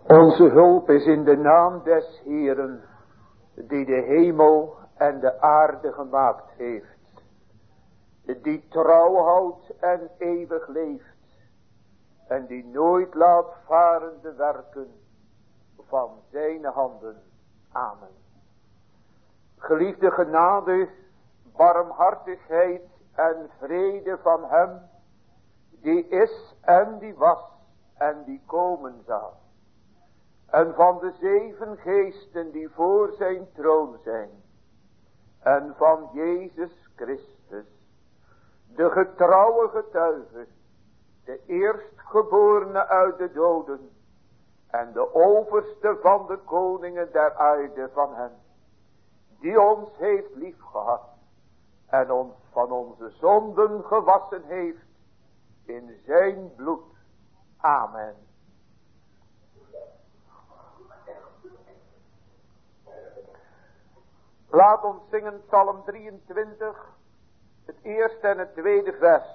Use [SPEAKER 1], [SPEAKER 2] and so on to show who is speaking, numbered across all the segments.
[SPEAKER 1] Onze hulp is in de naam des Heeren, die de hemel en de aarde gemaakt heeft, die trouw houdt en eeuwig leeft, en die nooit laat varen de werken van zijn handen. Amen. Geliefde genade, barmhartigheid en vrede van hem, die is en die was en die komen zal. En van de 7 geesten die voor zijn troon zijn. En van Jezus Christus, de getrouwe getuige, de eerstgeborene uit de doden. En de overste van de koningen der aarde van hem. Die ons heeft liefgehad. En ons van onze zonden gewassen heeft in zijn bloed. Amen. Laat ons zingen Psalm 23, het eerste en het tweede vers.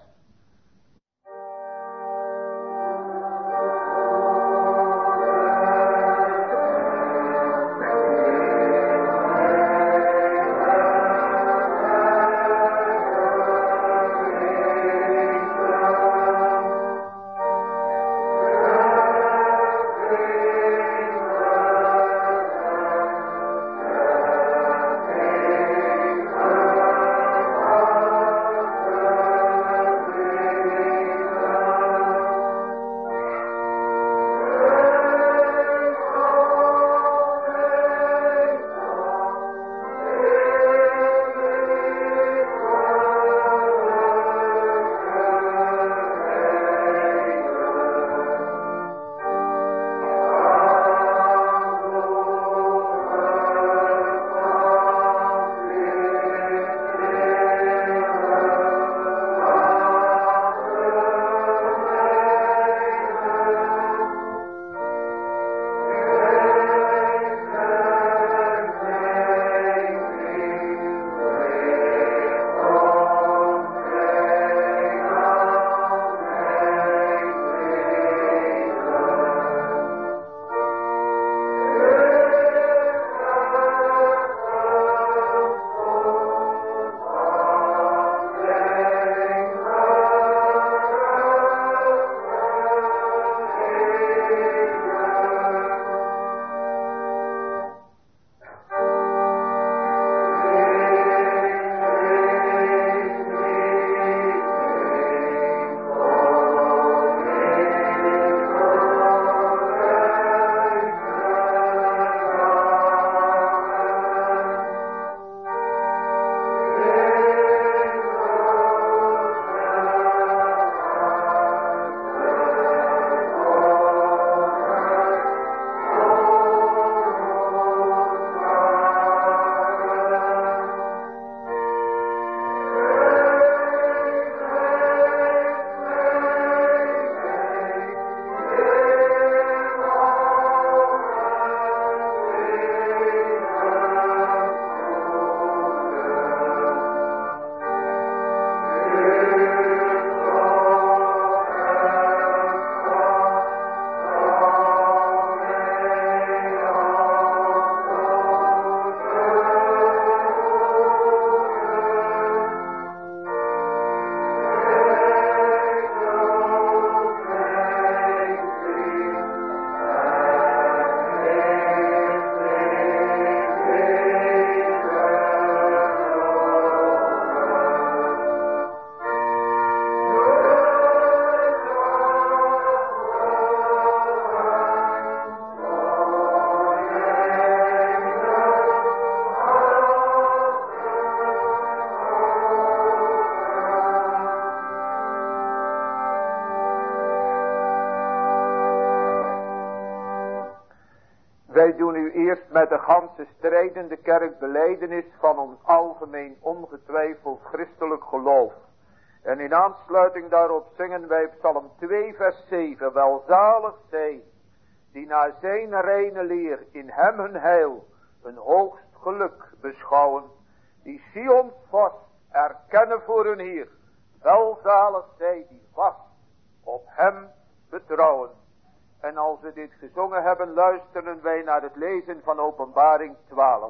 [SPEAKER 1] Wij doen u eerst met de ganse strijdende kerk belijdenis van ons algemeen ongetwijfeld christelijk geloof. En in aansluiting daarop zingen wij Psalm 2 vers 7. Welzalig zij die naar zijn reine leer in hem hun heil, hun hoogst geluk beschouwen. Die Sions vorst erkennen voor hun Heer. Welzalig zij die vast op hem betrouwen. En als we dit gezongen hebben, luisteren wij naar het lezen van Openbaring 12.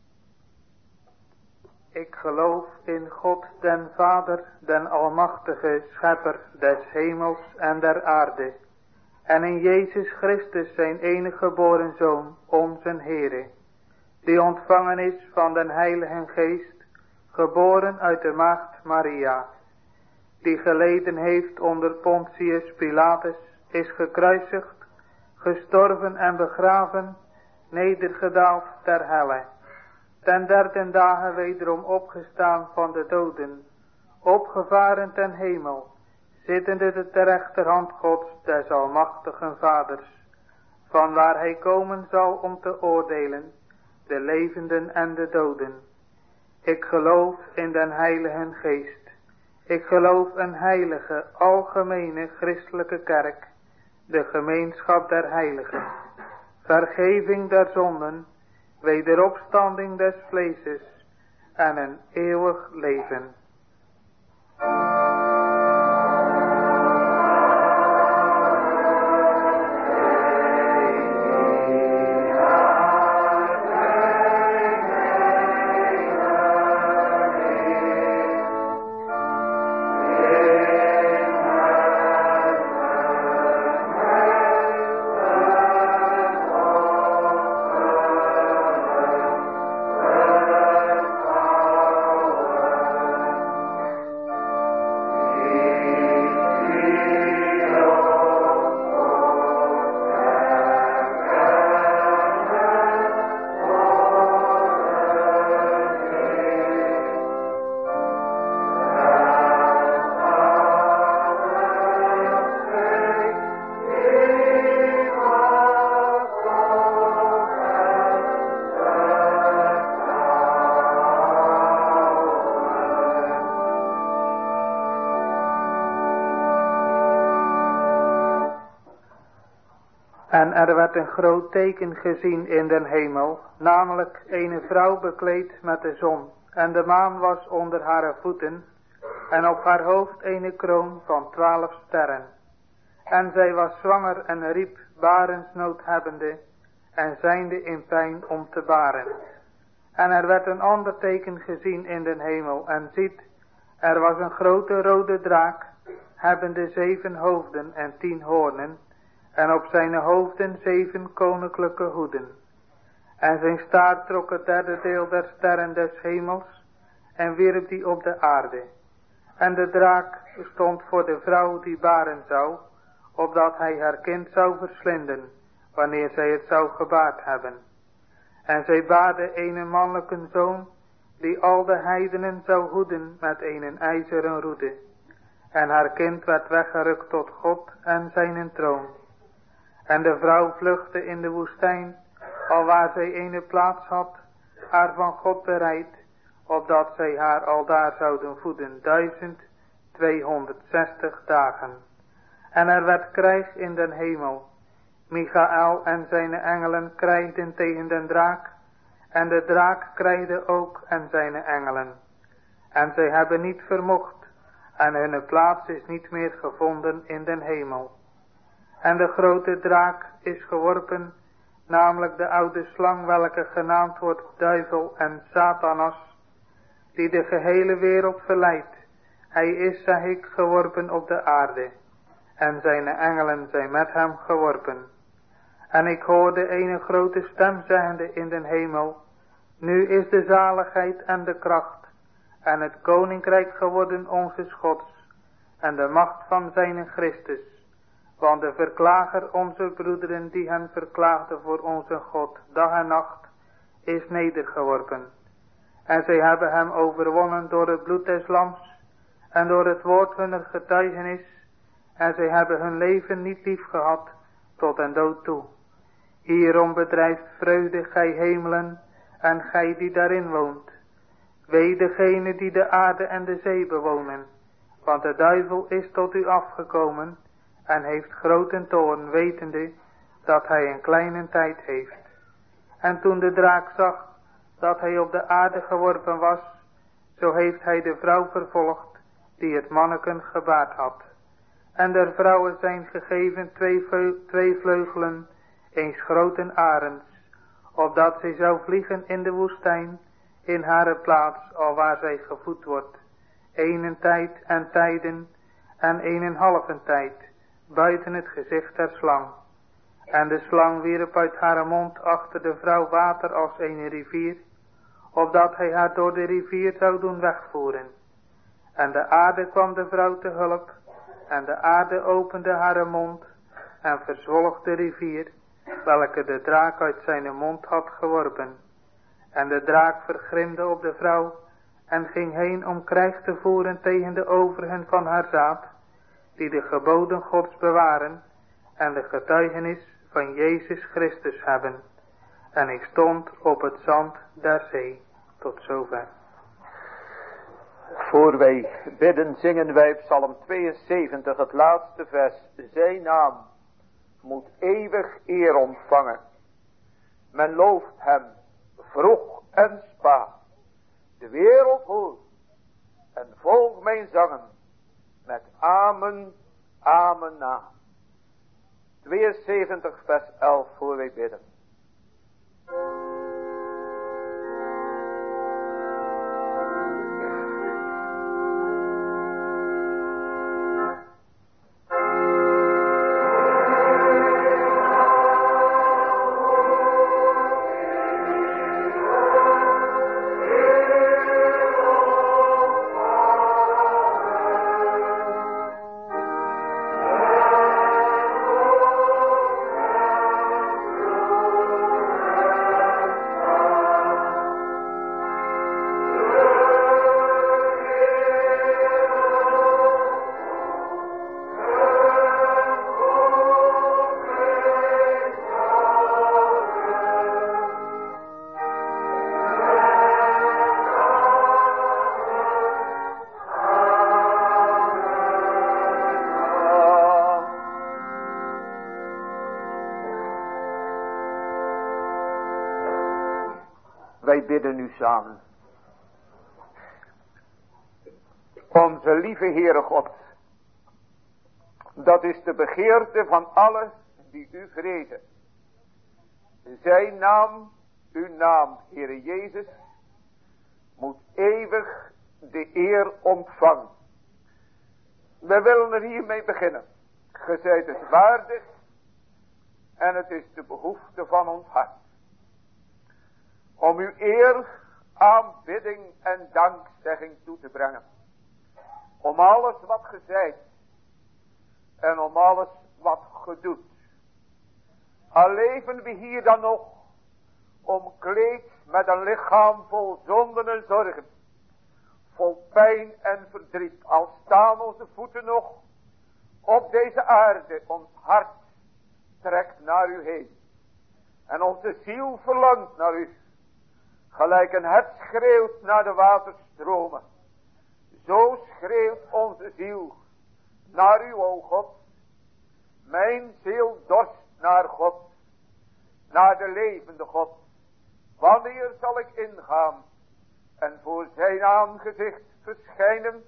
[SPEAKER 2] Ik geloof in God den Vader, den Almachtige Schepper des hemels en der aarde. En in Jezus Christus zijn enige geboren Zoon, onze Heere, die ontvangen is van den Heilige Geest, geboren uit de maagd Maria, die geleden heeft onder Pontius Pilatus, is gekruisigd, gestorven en begraven, nedergedaald ter helle, ten derde dagen wederom opgestaan van de doden, opgevaren ten hemel, zittende ter rechterhand Gods des almachtigen Vaders, van waar hij komen zal om te oordelen, de levenden en de doden. Ik geloof in den Heilige Geest. Ik geloof een heilige, algemene christelijke kerk, de gemeenschap der heiligen, vergeving der zonden, wederopstanding des vleeses en een eeuwig leven. En er werd een groot teken gezien in den hemel, namelijk een vrouw bekleed met de zon, en de maan was onder haar voeten, en op haar hoofd een kroon van 12 sterren. En zij was zwanger en riep barensnood hebbende, en zijnde in pijn om te baren. En er werd een ander teken gezien in den hemel, en ziet, er was een grote rode draak, hebbende 7 hoofden en 10 hoornen, en op zijn hoofden 7 koninklijke hoeden. En zijn staart trok het derde deel der sterren des hemels, en wierp die op de aarde. En de draak stond voor de vrouw die baren zou, opdat hij haar kind zou verslinden, wanneer zij het zou gebaard hebben. En zij baarde een mannelijke zoon, die al de heidenen zou hoeden met een ijzeren roede. En haar kind werd weggerukt tot God en zijn troon. En de vrouw vluchtte in de woestijn, alwaar zij een plaats had, haar van God bereid, opdat zij haar aldaar zouden voeden 1260 dagen. En er werd krijg in den hemel. Michael en zijn engelen krijgden tegen den draak, en de draak krijgde ook en zijn engelen. En zij hebben niet vermocht, en hun plaats is niet meer gevonden in den hemel. En de grote draak is geworpen, namelijk de oude slang, welke genaamd wordt duivel en Satanas, die de gehele wereld verleidt. Hij is, zeg ik, geworpen op de aarde, en zijn engelen zijn met hem geworpen. En ik hoorde een grote stem zeggende in den hemel, nu is de zaligheid en de kracht, en het koninkrijk geworden onze Gods, en de macht van zijn Christus. Want de verklager onze broederen die hen verklaagde voor onze God, dag en nacht, is nedergeworpen. En zij hebben hem overwonnen door het bloed des lams, en door het woord hunner getuigenis, en zij hebben hun leven niet lief gehad, tot den dood toe. Hierom bedrijft vreugde gij hemelen, en gij die daarin woont. Wee degene die de aarde en de zee bewonen, want de duivel is tot u afgekomen, en heeft grote toorn, wetende dat hij een kleine tijd heeft. En toen de draak zag dat hij op de aarde geworpen was, zo heeft hij de vrouw vervolgd die het manneken gebaard had. En der vrouwen zijn gegeven twee vleugelen, eens grote arends, opdat zij zou vliegen in de woestijn, in hare plaats, alwaar zij gevoed wordt, 1 tijd en tijden en 1,5 tijd, buiten het gezicht der slang. En de slang wierp uit haar mond achter de vrouw water als een rivier, opdat hij haar door de rivier zou doen wegvoeren. En de aarde kwam de vrouw te hulp, en de aarde opende haar mond, en verzwolg de rivier, welke de draak uit zijn mond had geworpen. En de draak vergrimde op de vrouw, en ging heen om krijg te voeren tegen de overigen van haar zaad, die de geboden Gods bewaren, en de getuigenis van Jezus Christus hebben. En ik stond op het zand der zee. Tot zover.
[SPEAKER 1] Voor wij bidden zingen wij Psalm 72 het laatste vers. Zijn naam moet eeuwig eer ontvangen. Men looft hem vroeg en spaat. De wereld hoort en volg mijn zangen met amen, amen na. 72 vers 11 voor wij bidden. Wij bidden nu samen. Onze lieve Heere God, dat is de begeerte van allen die u vrezen. Zijn naam, uw naam, Heere Jezus, moet eeuwig de eer ontvangen. We willen er hiermee beginnen. Ge zijt het waardig en het is de behoefte van ons hart. Om uw eer, aanbidding en dankzegging toe te brengen. Om alles wat ge zijt en om alles wat ge doet. Al leven we hier dan nog omkleed met een lichaam vol zonden en zorgen. Vol pijn en verdriet. Al staan onze voeten nog op deze aarde. Ons hart trekt naar u heen. En onze ziel verlangt naar u. Gelijk een hert schreeuwt naar de waterstromen. Zo schreeuwt onze ziel naar u, o God. Mijn ziel dorst naar God. Naar de levende God. Wanneer zal ik ingaan en voor zijn aangezicht verschijnen?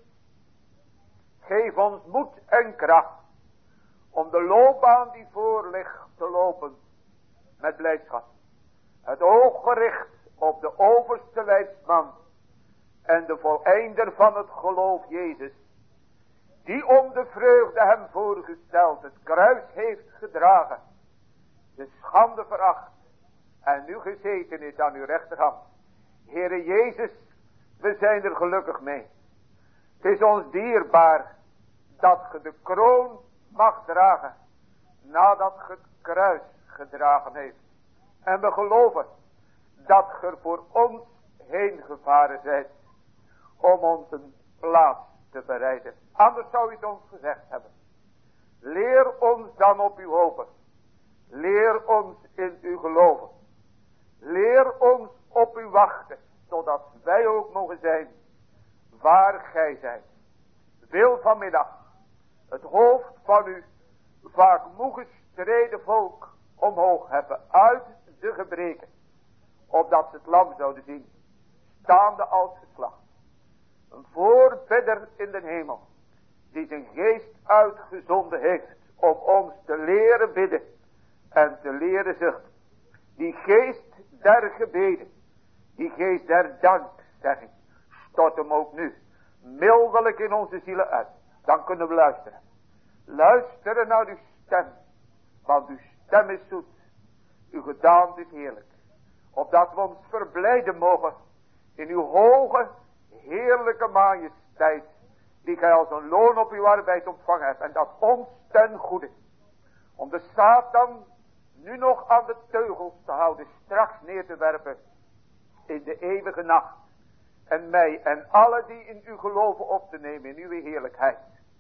[SPEAKER 1] Geef ons moed en kracht om de loopbaan die voor ligt te lopen met blijdschap. Het oog gericht op de overste leidsman en de voleinder van het geloof Jezus, die om de vreugde hem voorgesteld het kruis heeft gedragen, de schande veracht en nu gezeten is aan uw rechterhand. Heere Jezus, we zijn er gelukkig mee. Het is ons dierbaar dat ge de kroon mag dragen nadat ge het kruis gedragen heeft. En we geloven dat ge er voor ons heen gevaren zijt om ons een plaats te bereiden. Anders zou u het ons gezegd hebben. Leer ons dan op u hopen. Leer ons in u geloven. Leer ons op u wachten, zodat wij ook mogen zijn waar gij zijt. Wil vanmiddag het hoofd van u vaak moe gestreden volk omhoog hebben uit de gebreken, opdat ze het lam zouden zien, staande als geslacht. Een voorbidder in de hemel, die zijn geest uitgezonden heeft om ons te leren bidden en te leren zuchten. Die geest der gebeden, die geest der dankzegging, stort hem ook nu mildelijk in onze zielen uit. Dan kunnen we luisteren. Luisteren naar uw stem, want uw stem is zoet, uw gedaante is heerlijk. Opdat we ons verblijden mogen in uw hoge, heerlijke majesteit, die gij als een loon op uw arbeid ontvangen hebt. En dat ons ten goede. Om de Satan nu nog aan de teugels te houden, straks neer te werpen in de eeuwige nacht. En mij en alle die in u geloven op te nemen in uw heerlijkheid.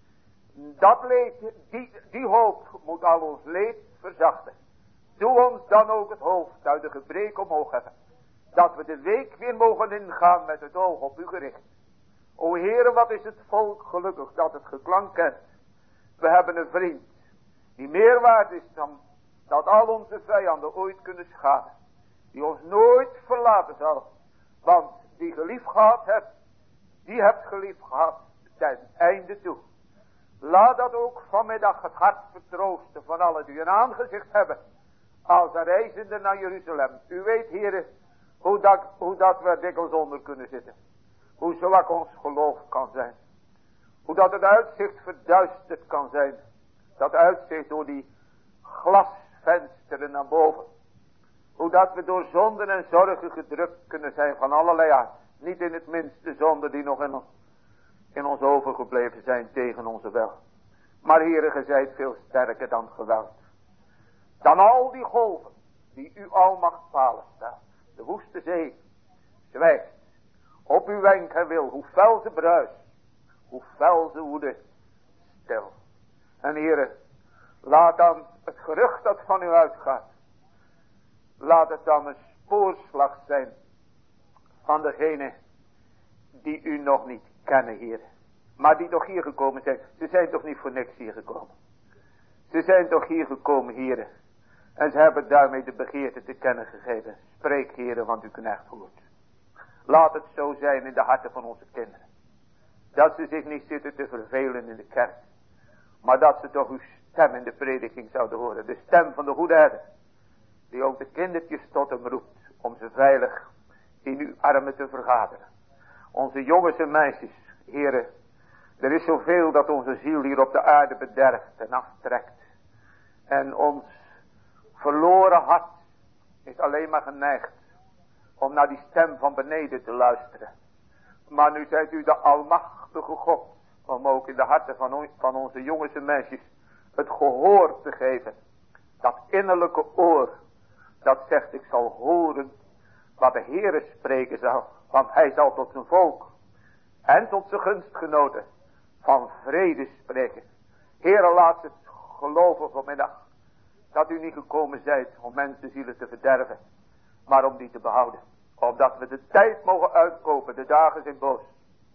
[SPEAKER 1] Dat leed, die hoop moet al ons leed verzachten. Doe ons dan ook het hoofd uit de gebreken omhoog hebben. Dat we de week weer mogen ingaan met het oog op u gericht. O Heere, wat is het volk gelukkig dat het geklank kent. We hebben een vriend die meer waard is dan dat al onze vijanden ooit kunnen schaden. Die ons nooit verlaten zal. Want die geliefd gehad hebt, die hebt geliefd gehad ten einde toe. Laat dat ook vanmiddag het hart vertroosten van allen die een aangezicht hebben. Als een reizende naar Jeruzalem. U weet, Heere, hoe dat we dikwijls onder kunnen zitten. Hoe zwak ons geloof kan zijn. Hoe dat het uitzicht verduisterd kan zijn. Dat uitzicht door die glasvensteren naar boven. Hoe dat we door zonden en zorgen gedrukt kunnen zijn van allerlei aard. Niet in het minst de zonden die nog in ons overgebleven zijn tegen onze wel. Maar Heere, gij zijt veel sterker dan geweld. Dan al die golven die u almacht palen stelt. De woeste zee zwijgt op uw wenk en wil. Hoe fel ze bruist, hoe fel ze woede stil. En Heere, laat dan het gerucht dat van u uitgaat. Laat het dan een spoorslag zijn van degene die u nog niet kennen, Heer. Maar die toch hier gekomen zijn. Ze zijn toch niet voor niks hier gekomen. Ze zijn toch hier gekomen, Heer. En ze hebben daarmee de begeerte te kennen gegeven. Spreek, Heer, want uw knecht hoort. Laat het zo zijn in de harten van onze kinderen. Dat ze zich niet zitten te vervelen in de kerk. Maar dat ze toch uw stem in de prediking zouden horen. De stem van de goede herder. Die ook de kindertjes tot hem roept. Om ze veilig in uw armen te vergaderen. Onze jongens en meisjes, Heere. Er is zoveel dat onze ziel hier op de aarde bederft en aftrekt. En ons verloren hart is alleen maar geneigd om naar die stem van beneden te luisteren. Maar nu zijt u de almachtige God om ook in de harten van onze jongens en meisjes het gehoor te geven. Dat innerlijke oor dat zegt, ik zal horen wat de Heere spreken zal. Want hij zal tot zijn volk en tot zijn gunstgenoten van vrede spreken. Heere, laat het geloven vanmiddag dat u niet gekomen zijt om mensenzielen te verderven, maar om die te behouden. Opdat we de tijd mogen uitkopen, de dagen zijn boos.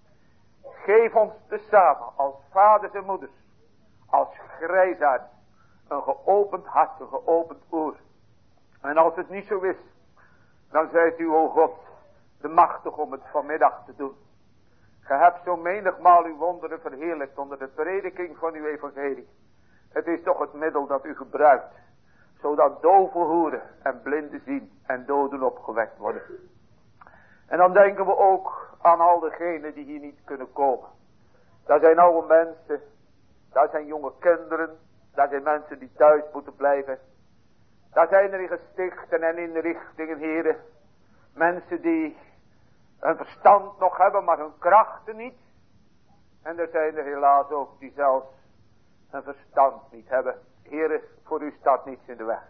[SPEAKER 1] Geef ons tezamen als vaders en moeders, als grijsaards, een geopend hart, een geopend oor. En als het niet zo is, dan zijt u, o God, de machtig om het vanmiddag te doen. Ge hebt zo menigmaal uw wonderen verheerlijkt onder de prediking van uw evangelie. Het is toch het middel dat u gebruikt, zodat doven horen en blinden zien en doden opgewekt worden. En dan denken we ook aan al degenen die hier niet kunnen komen. Dat zijn oude mensen, dat zijn jonge kinderen, dat zijn mensen die thuis moeten blijven. Dat zijn er in gestichten en inrichtingen, heren, mensen die een verstand nog hebben, maar hun krachten niet. En er zijn er helaas ook die zelfs een verstand niet hebben. Heren, voor u staat niets in de weg.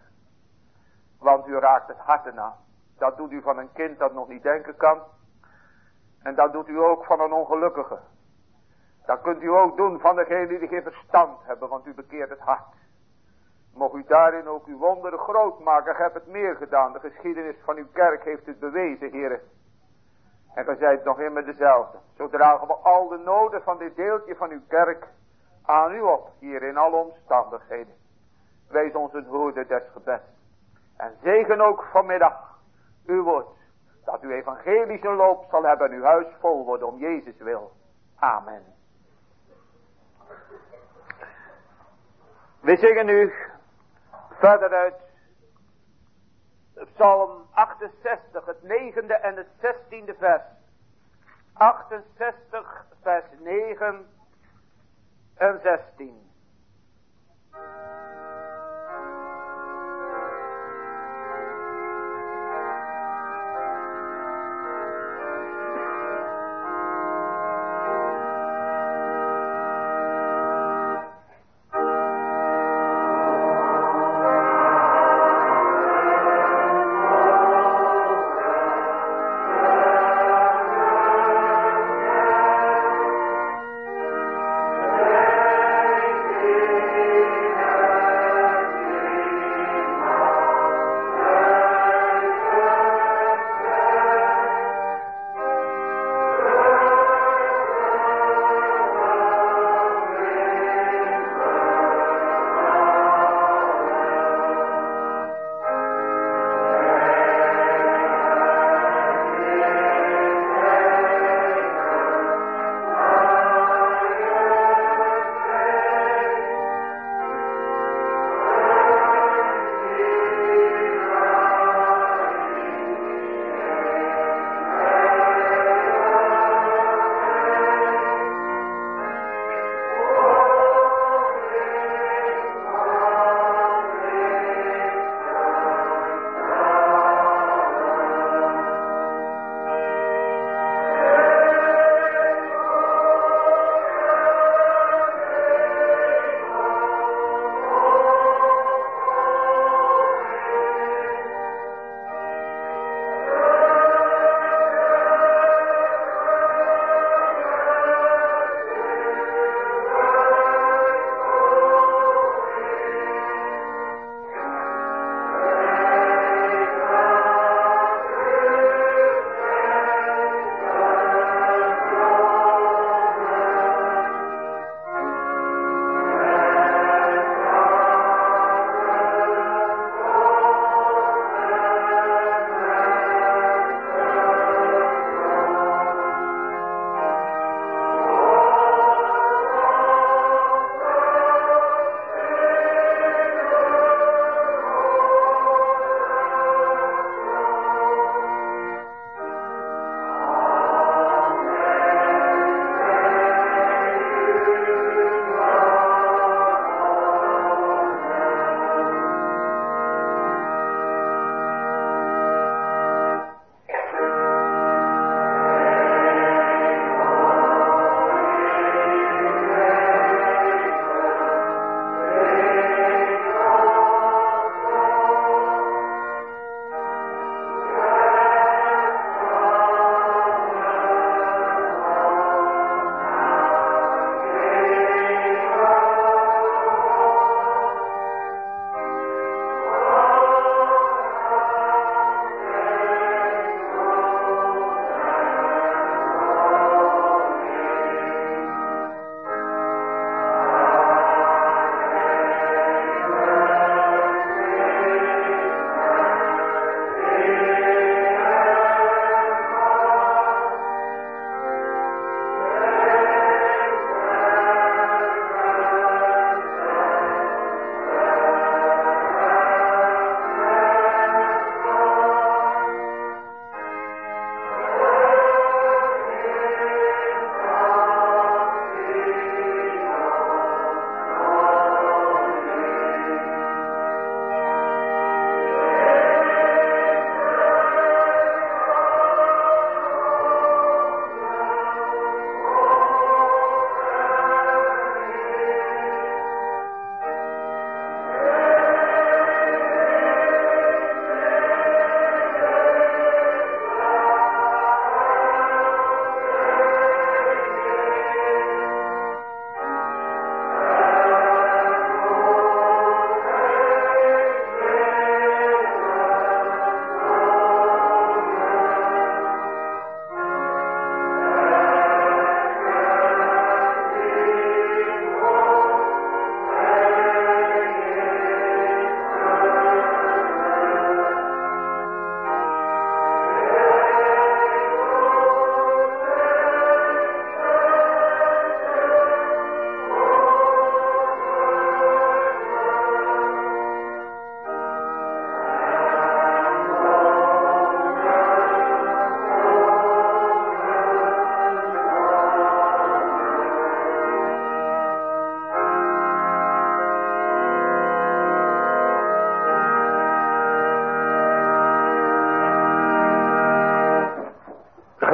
[SPEAKER 1] Want u raakt het hart aan. Dat doet u van een kind dat nog niet denken kan. En dat doet u ook van een ongelukkige. Dat kunt u ook doen van degenen die geen verstand hebben, want u bekeert het hart. Mocht u daarin ook uw wonderen groot maken. Gij hebt het meer gedaan. De geschiedenis van uw kerk heeft het bewezen, heren. En gij zijt nog immer dezelfde. Zo dragen we al de noden van dit deeltje van uw kerk aan u op, hier in alle omstandigheden. Wees ons een hoorder des gebeds. En zegen ook vanmiddag uw woord. Dat uw evangelische loop zal hebben en uw huis vol worden om Jezus wil. Amen. We zingen nu verder uit Psalm 68, het 9e en het 16e vers. 68 vers 9 en 16.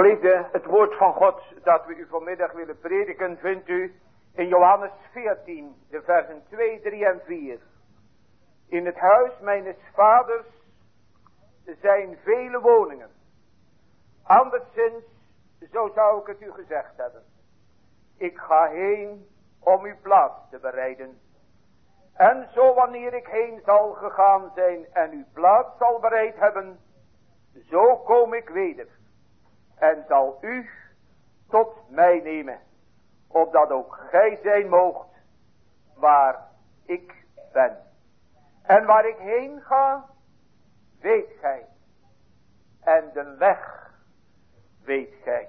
[SPEAKER 1] Geliefde, het woord van God dat we u vanmiddag willen prediken vindt u in Johannes 14, de versen 2, 3 en 4. In het huis mijns vaders zijn vele woningen. Anderszins, zo zou ik het u gezegd hebben. Ik ga heen om uw plaats te bereiden. En zo wanneer ik heen zal gegaan zijn en uw plaats zal bereid hebben, zo kom ik weder. En zal u tot mij nemen, opdat ook gij zijn moogt waar ik ben. En waar ik heen ga, weet gij. En de weg weet gij.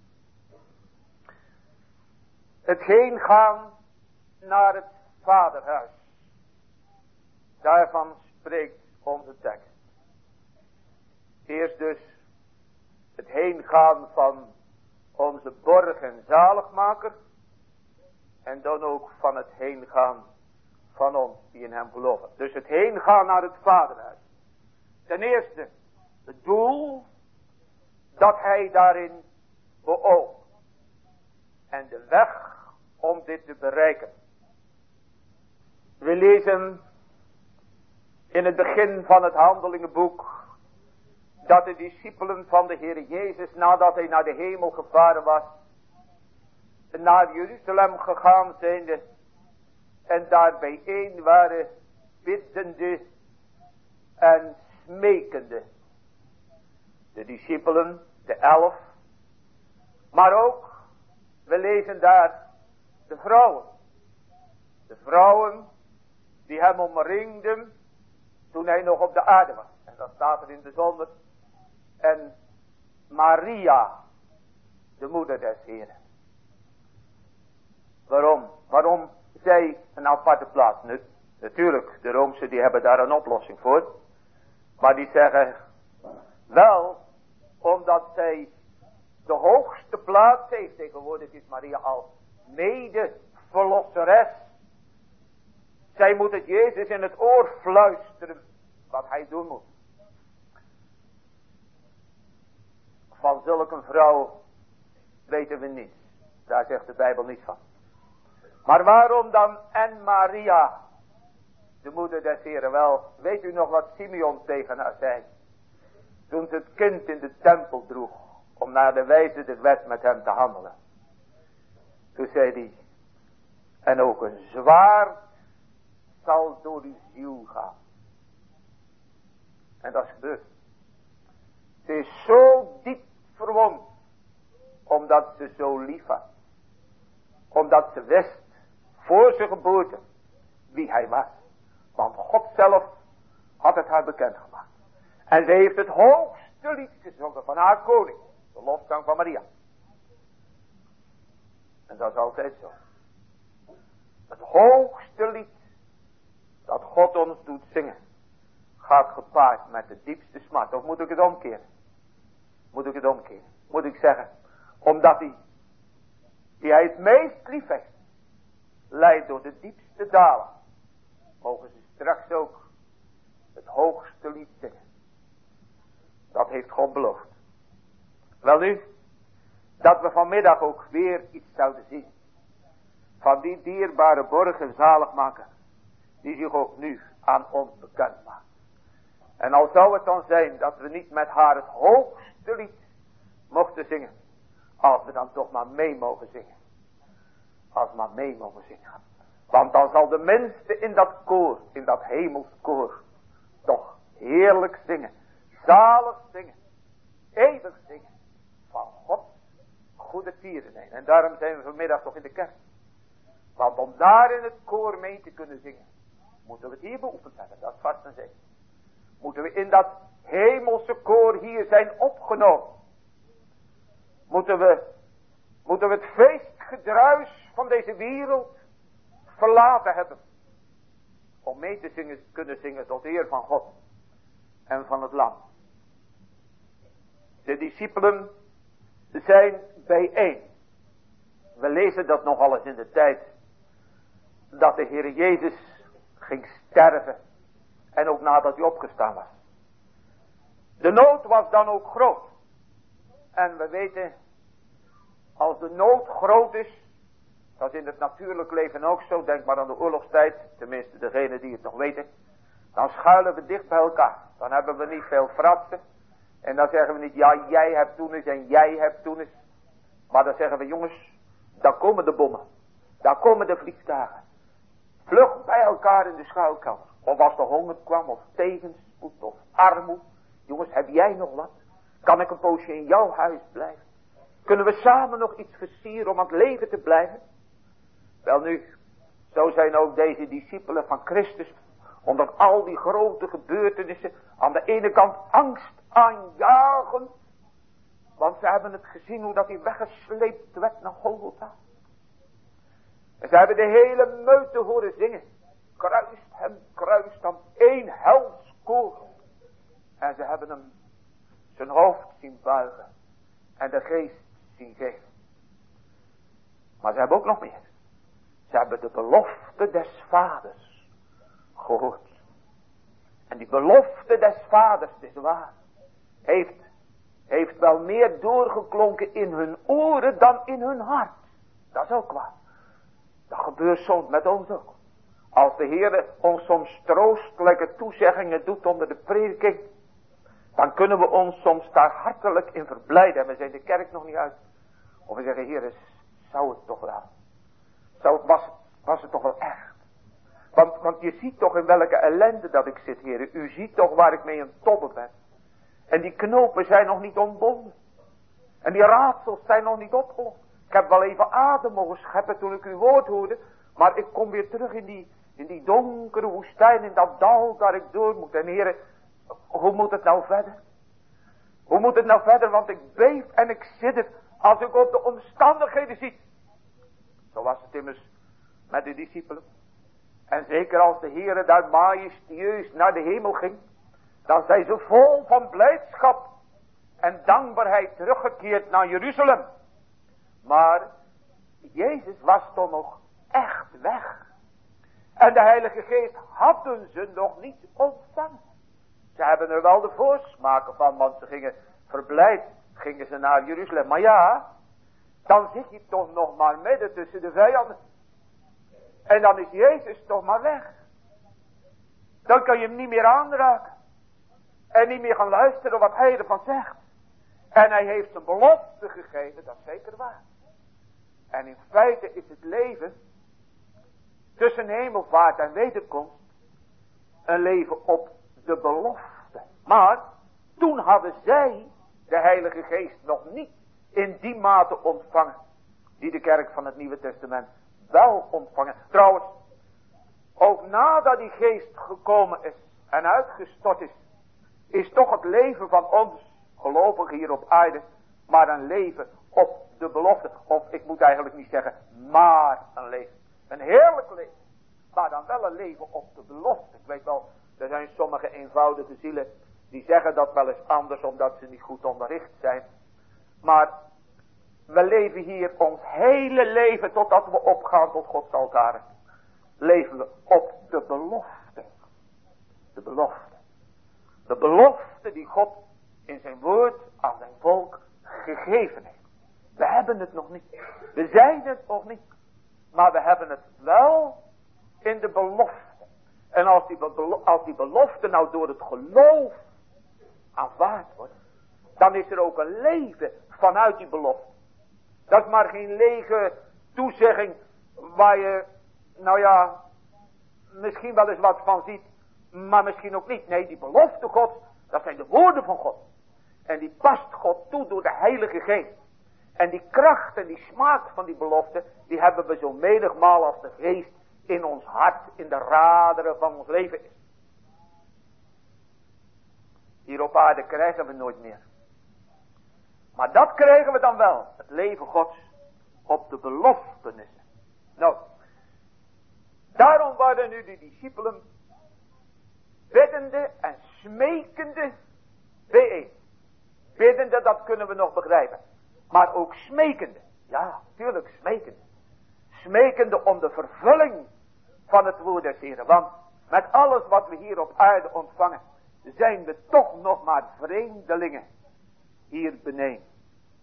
[SPEAKER 1] Het heen gaan naar het vaderhuis. Daarvan spreekt onze tekst. Eerst dus het heen gaan van onze borg en zaligmaker. En dan ook van het heen gaan van ons die in hem geloven. Dus het heen gaan naar het vaderhuis. Ten eerste het doel dat hij daarin beoogt. En de weg om dit te bereiken. We lezen in het begin van het Handelingenboek dat de discipelen van de Heer Jezus, nadat hij naar de hemel gevaren was, naar Jeruzalem gegaan zijnde en daar bijeen waren, biddende en smekende. De discipelen, de 11, maar ook, we lezen daar de vrouwen. De vrouwen die hem omringden toen hij nog op de aarde was. En dat staat er in de zonder. En Maria, de moeder des Heren. Waarom? Waarom zij een aparte plaats? Natuurlijk, de Roomse die hebben daar een oplossing voor. Maar die zeggen wel, omdat zij de hoogste plaats heeft. Tegenwoordig is Maria al mede verlosseres. Zij moet het Jezus in het oor fluisteren wat hij doen moet. Van zulke vrouw weten we niets. Daar zegt de Bijbel niets van. Maar waarom dan en Maria, de moeder des Heren? Wel, weet u nog wat Simeon tegen haar zei? Toen ze het kind in de tempel droeg, om naar de wijze der wet met hem te handelen. Toen zei hij, en ook een zwaard zal door uw ziel gaan. En dat is gebeurd. Ze is zo diep verwond, omdat ze zo lief had. Omdat ze wist, voor zijn geboorte, wie hij was. Want God zelf had het haar bekendgemaakt. En ze heeft het hoogste lied gezongen van haar koning. De lofzang van Maria. En dat is altijd zo. Het hoogste lied dat God ons doet zingen, gaat gepaard met de diepste smart. Of moet ik het omkeren? Moet ik het omkeren? Moet ik zeggen, omdat die hij het meest lief heeft, leidt door de diepste dalen, mogen ze straks ook het hoogste lied zingen. Dat heeft God beloofd. Wel nu, dat we vanmiddag ook weer iets zouden zien van die dierbare borg en zaligmaker, die zich ook nu aan ons bekend maakt. En al zou het dan zijn dat we niet met haar het hoogste lied mochten zingen, als we dan toch maar mee mogen zingen. Als we maar mee mogen zingen. Want dan zal de minste in dat koor, in dat hemelskoor, toch heerlijk zingen. Zalig zingen. Eeuwig zingen. Van God goede tierenheid. En daarom zijn we vanmiddag toch in de kerk. Want om daar in het koor mee te kunnen zingen, moeten we het hier beoefend hebben. Dat is vast en zeker. Moeten we in dat hemelse koor hier zijn opgenomen. Moeten we het feestgedruis van deze wereld verlaten hebben. Om mee te kunnen zingen tot eer van God en van het Lam. De discipelen zijn bijeen. We lezen dat nog alles in de tijd dat de Heer Jezus ging sterven. En ook nadat hij opgestaan was. De nood was dan ook groot. En we weten, als de nood groot is, dat is in het natuurlijk leven ook zo, denk maar aan de oorlogstijd, tenminste degenen die het nog weten, dan schuilen we dicht bij elkaar. Dan hebben we niet veel fratsen. En dan zeggen we niet, ja, jij hebt toen eens en jij hebt toen eens. Maar dan zeggen we, jongens, daar komen de bommen. Daar komen de vliegtuigen. Vlug bij elkaar in de schuilkelder. Of als de honger kwam, of tegenspoed, of armoede. Jongens, heb jij nog wat? Kan ik een poosje in jouw huis blijven? Kunnen we samen nog iets versieren om aan het leven te blijven? Wel nu, zo zijn ook deze discipelen van Christus, onder al die grote gebeurtenissen, aan de ene kant angst aanjagen, want ze hebben het gezien hoe dat hij weggesleept werd naar Golgotha. En ze hebben de hele meute horen zingen. Kruist hem, één helskoor. En ze hebben hem zijn hoofd zien buigen en de geest zien geven. Maar ze hebben ook nog meer. Ze hebben de belofte des vaders gehoord. En die belofte des vaders, het is waar, heeft wel meer doorgeklonken in hun oren dan in hun hart. Dat is ook waar. Dat gebeurt soms met ons ook. Als de Heer ons soms troostelijke toezeggingen doet onder de prediking, dan kunnen we ons soms daar hartelijk in verblijden. En we zijn de kerk nog niet uit. Of we zeggen, Heer, zou het toch wel? Was het toch wel echt? Want je ziet toch in welke ellende dat ik zit, Heer. U ziet toch waar ik mee aan het tobben ben. En die knopen zijn nog niet ontbonden. En die raadsels zijn nog niet opgelost. Ik heb wel even adem mogen scheppen toen ik uw woord hoorde. Maar ik kom weer terug in die donkere woestijn, in dat dal waar ik door moet. En Heer, hoe moet het nou verder? Hoe moet het nou verder? Want ik beef en ik sidder als ik op de omstandigheden zie. Zo was het immers met de discipelen. En zeker als de Heere daar majestueus naar de hemel ging, dan zijn ze vol van blijdschap en dankbaarheid teruggekeerd naar Jeruzalem. Maar Jezus was toch nog echt weg. En de Heilige Geest hadden ze nog niet ontvangen. Ze hebben er wel de voorsmaken van, want ze gingen verblijd, gingen ze naar Jeruzalem. Maar ja, dan zit je toch nog maar midden tussen de vijanden. En dan is Jezus toch maar weg. Dan kan je hem niet meer aanraken. En niet meer gaan luisteren wat hij ervan zegt. En hij heeft zijn belofte gegeven, dat is zeker waar. En in feite is het leven tussen hemelvaart en wederkomst een leven op de belofte. Maar toen hadden zij de Heilige Geest nog niet in die mate ontvangen die de kerk van het Nieuwe Testament wel ontvangen. Trouwens, ook nadat die geest gekomen is en uitgestort is toch het leven van ons gelovigen hier op aarde maar een leven op de belofte. Of ik moet eigenlijk niet zeggen maar een leven. Een heerlijk leven. Maar dan wel een leven op de belofte. Ik weet wel, er zijn sommige eenvoudige zielen die zeggen dat wel eens anders omdat ze niet goed onderricht zijn. Maar we leven hier ons hele leven totdat we opgaan tot Gods altaren. Leven we op de belofte. De belofte. De belofte die God in zijn woord aan zijn volk gegeven heeft. We hebben het nog niet. We zijn het nog niet. Maar we hebben het wel in de belofte. En als die belofte nou door het geloof aanvaard wordt, dan is er ook een leven vanuit die belofte. Dat is maar geen lege toezegging waar je, nou ja, misschien wel eens wat van ziet, maar misschien ook niet. Nee, die belofte Gods, dat zijn de woorden van God. En die past God toe door de Heilige Geest. En die kracht en die smaak van die belofte, die hebben we zo menigmaal als de Geest in ons hart, in de raderen van ons leven is. Hier op aarde krijgen we nooit meer. Maar dat krijgen we dan wel. Het leven Gods op de beloftenissen. Nou, daarom waren nu de discipelen biddende en smekende bijeen. Biddende, dat kunnen we nog begrijpen. Maar ook smekende. Ja, tuurlijk smekende. Smekende om de vervulling van het woord des Heren. Want met alles wat we hier op aarde ontvangen, zijn we toch nog maar vreemdelingen hier beneden.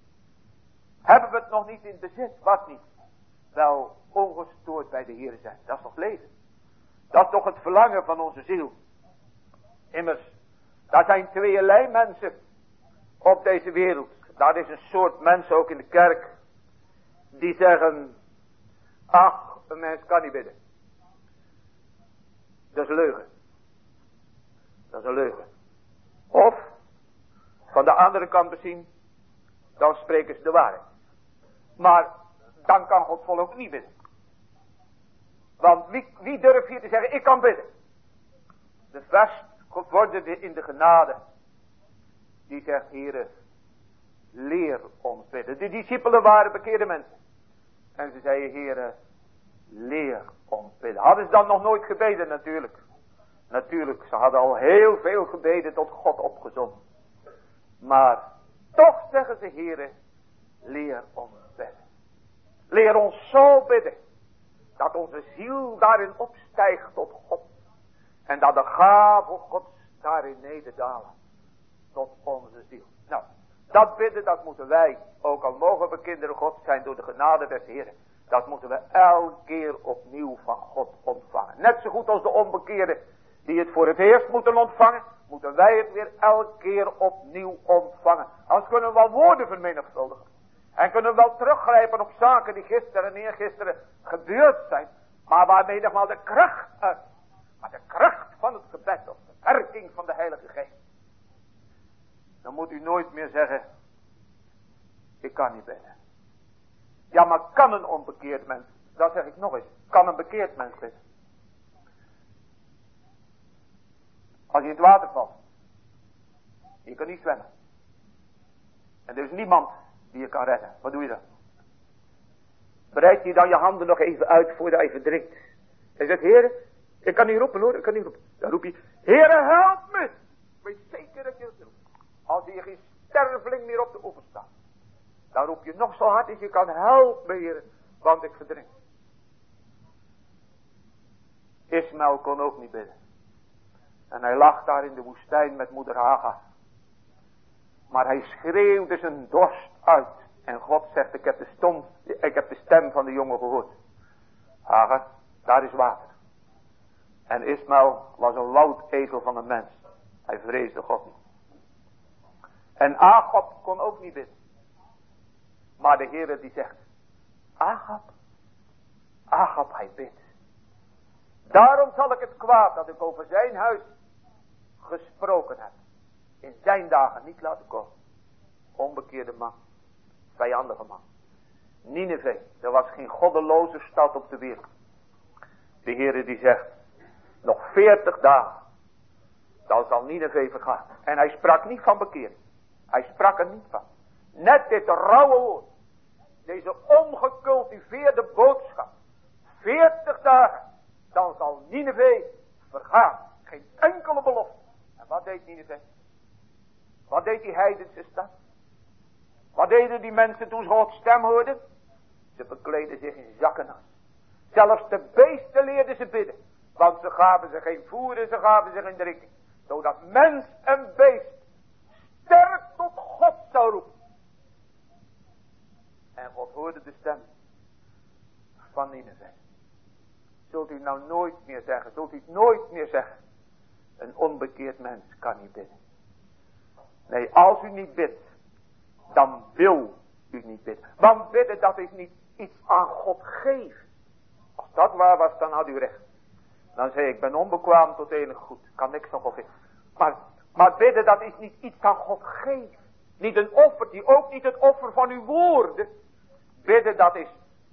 [SPEAKER 1] Hebben we het nog niet in bezit? Wat niet? Wel ongestoord bij de Heer zijn. Dat is toch leven? Dat is toch het verlangen van onze ziel? Immers, daar zijn tweeërlei mensen op deze wereld. Daar is een soort mensen ook in de kerk. Die zeggen, ach, een mens kan niet bidden. Dat is een leugen. Dat is een leugen. Of, van de andere kant bezien, dan spreken ze de waarheid. Maar, dan kan God volop niet bidden. Want wie durft hier te zeggen, ik kan bidden? De vast gevorderde in de genade, die zegt, Heere, leer ons bidden. De discipelen waren bekeerde mensen. En ze zeiden, Heere, leer ons bidden. Hadden ze dan nog nooit gebeden? Natuurlijk. Natuurlijk, ze hadden al heel veel gebeden tot God opgezonden. Maar toch zeggen ze, Heere, leer ons bidden. Leer ons zo bidden, dat onze ziel daarin opstijgt tot God. En dat de gaven Gods daarin nederdalen tot onze ziel. Nou, dat bidden, dat moeten wij, ook al mogen we kinderen Gods zijn door de genade des Heeren, dat moeten we elke keer opnieuw van God ontvangen. Net zo goed als de onbekeerden die het voor het eerst moeten ontvangen, moeten wij het weer elke keer opnieuw ontvangen. Anders kunnen we wel woorden vermenigvuldigen. En kunnen we wel teruggrijpen op zaken die gisteren en eergisteren gebeurd zijn. Maar waarmee nog wel de kracht uit. Maar de kracht van het gebed of de werking van de Heilige Geest. Dan moet u nooit meer zeggen, ik kan niet bidden. Ja, maar kan een onbekeerd mens, dat zeg ik nog eens, kan een bekeerd mens bidden? Als je in het water valt, je kan niet zwemmen. En er is niemand die je kan redden. Wat doe je dan? Breid je dan je handen nog even uit voordat je verdrinkt. En zegt, Heere, ik kan niet roepen hoor, ik kan niet roepen. Dan roep je, Heere, help me. Wees zeker dat je het roept. Als hier geen sterveling meer op de oever staat. Dan roep je nog zo hard als je kan, help me Heere, want ik verdrink. Ismaël kon ook niet bidden. En hij lag daar in de woestijn met moeder Hagar. Maar hij schreeuwde zijn dorst uit. En God zegt, ik heb de stem van de jongen gehoord. Hagar, daar is water. En Ismaël was een woudezel van een mens. Hij vreesde God niet. En Agab kon ook niet bidden. Maar de Heere die zegt, Agab hij bidt. Daarom zal ik het kwaad dat ik over zijn huis gesproken heb, in zijn dagen niet laten komen. Onbekeerde man, vijandige man. Nineve, er was geen goddeloze stad op de wereld. De Heere die zegt, nog 40 dagen, dan zal Nineve vergaan. En hij sprak niet van bekering. Hij sprak er niet van. Net dit rauwe woord, deze ongecultiveerde boodschap. 40 dagen, dan zal Nineve vergaan. Geen enkele belofte. En wat deed Nineve? Wat deed die heidense stad? Wat deden die mensen toen ze Gods stem hoorden? Ze bekleden zich in zakkenas. Zelfs de beesten leerden ze bidden. Want ze gaven ze geen voer en ze gaven ze geen drinken. Zodat mens en beest sterk tot God zou roepen. En God hoorde de stem van Nineve. Zult u nou nooit meer zeggen, zult u het nooit meer zeggen. Een onbekeerd mens kan niet bidden. Nee, als u niet bidt, dan wil u niet bidden. Want bidden, dat is niet iets aan God geven. Als dat waar was, dan had u recht. Dan zei ik ben onbekwaam tot enig goed. Kan niks nog over. Maar bidden, dat is niet iets aan God geven. Niet een offer, ook niet het offer van uw woorden. Bidden, dat is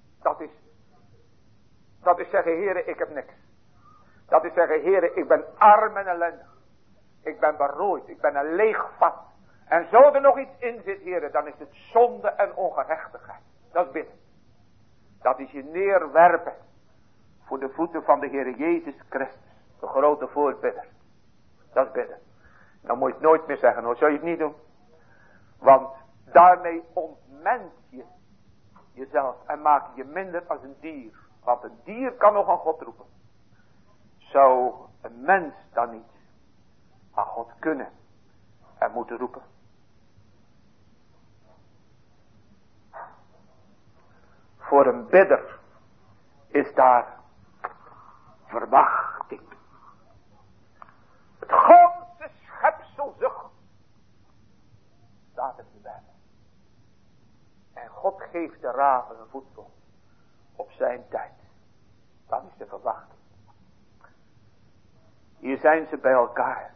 [SPEAKER 1] zeggen, Heere, ik heb niks. Dat is zeggen, Heere, ik ben arm en ellendig. Ik ben berooid, ik ben een leeg vat. En zo er nog iets in zit, Heere, dan is het zonde en ongerechtigheid. Dat is bidden. Dat is je neerwerpen voor de voeten van de Heere Jezus Christus. De grote voorbidder. Dat is bidden. Dan moet je het nooit meer zeggen, hoor. Zou je het niet doen? Want daarmee ontment je jezelf en maak je minder als een dier. Want een dier kan nog aan God roepen. Zou een mens dan niet aan God kunnen en moeten roepen? voor een bidder is daar verwachting. Het ganse schepsel zucht. Staat het erbij. En God geeft de raven een voedsel op zijn tijd. Dat is de verwachting. Hier zijn ze bij elkaar.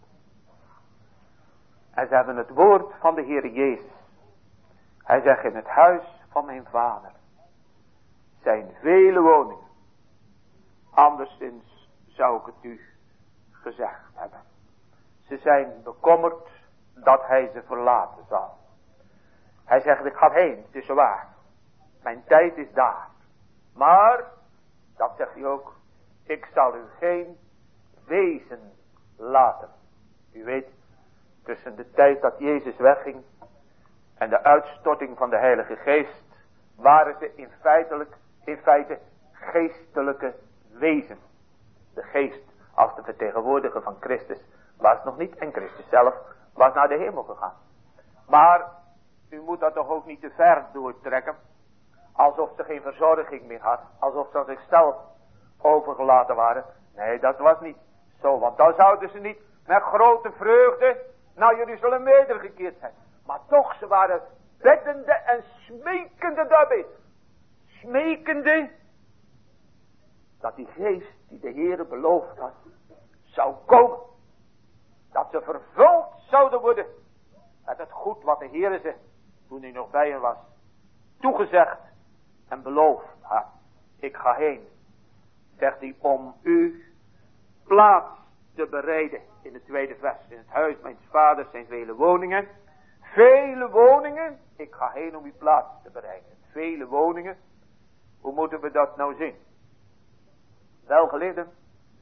[SPEAKER 1] En ze hebben het woord van de Heer Jezus. Hij zegt, in het huis van mijn vader zijn vele woningen. Anderszins zou ik het u gezegd hebben. Ze zijn bekommerd dat hij ze verlaten zal. Hij zegt, ik ga heen, het is waar. Mijn tijd is daar. Maar, dat zegt hij ook, ik zal u geen wezen laten. U weet, tussen de tijd dat Jezus wegging en de uitstorting van de Heilige Geest, waren ze in feite geestelijke wezen. De geest, als de vertegenwoordiger van Christus, was nog niet, en Christus zelf was naar de hemel gegaan. Maar u moet dat toch ook niet te ver doortrekken, alsof ze geen verzorging meer had, alsof ze aan zichzelf overgelaten waren. Nee, dat was niet zo, want dan zouden ze niet met grote vreugde naar Jeruzalem wedergekeerd zijn. Maar toch, ze waren beddende en smekende daarbij. Smekende dat die geest die de Heere beloofd had, zou komen. Dat ze vervuld zouden worden met het goed wat de Heere ze, toen hij nog bij hen was, toegezegd en beloofd had. Ik ga heen, zegt hij, om u plaats te bereiden. In het tweede vers, in het huis mijn vaders zijn vele woningen. Vele woningen, ik ga heen om u plaats te bereiden. Vele woningen, hoe moeten we dat nou zien? Wel geleden.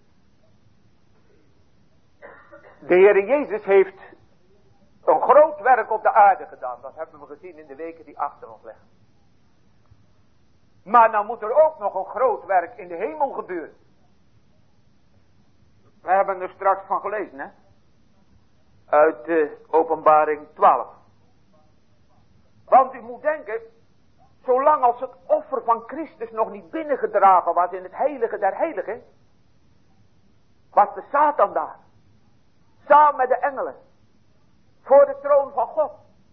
[SPEAKER 1] De Heer Jezus heeft een groot werk op de aarde gedaan. Dat hebben we gezien in de weken die achter ons liggen. Maar nou moet er ook nog een groot werk in de hemel gebeuren. We hebben er straks van gelezen, hè? Uit Openbaring 12. Want u moet denken, zolang als het offer van Christus nog niet binnengedragen was in het heilige der heiligen, was de Satan daar. Samen met de engelen. Voor de troon van God.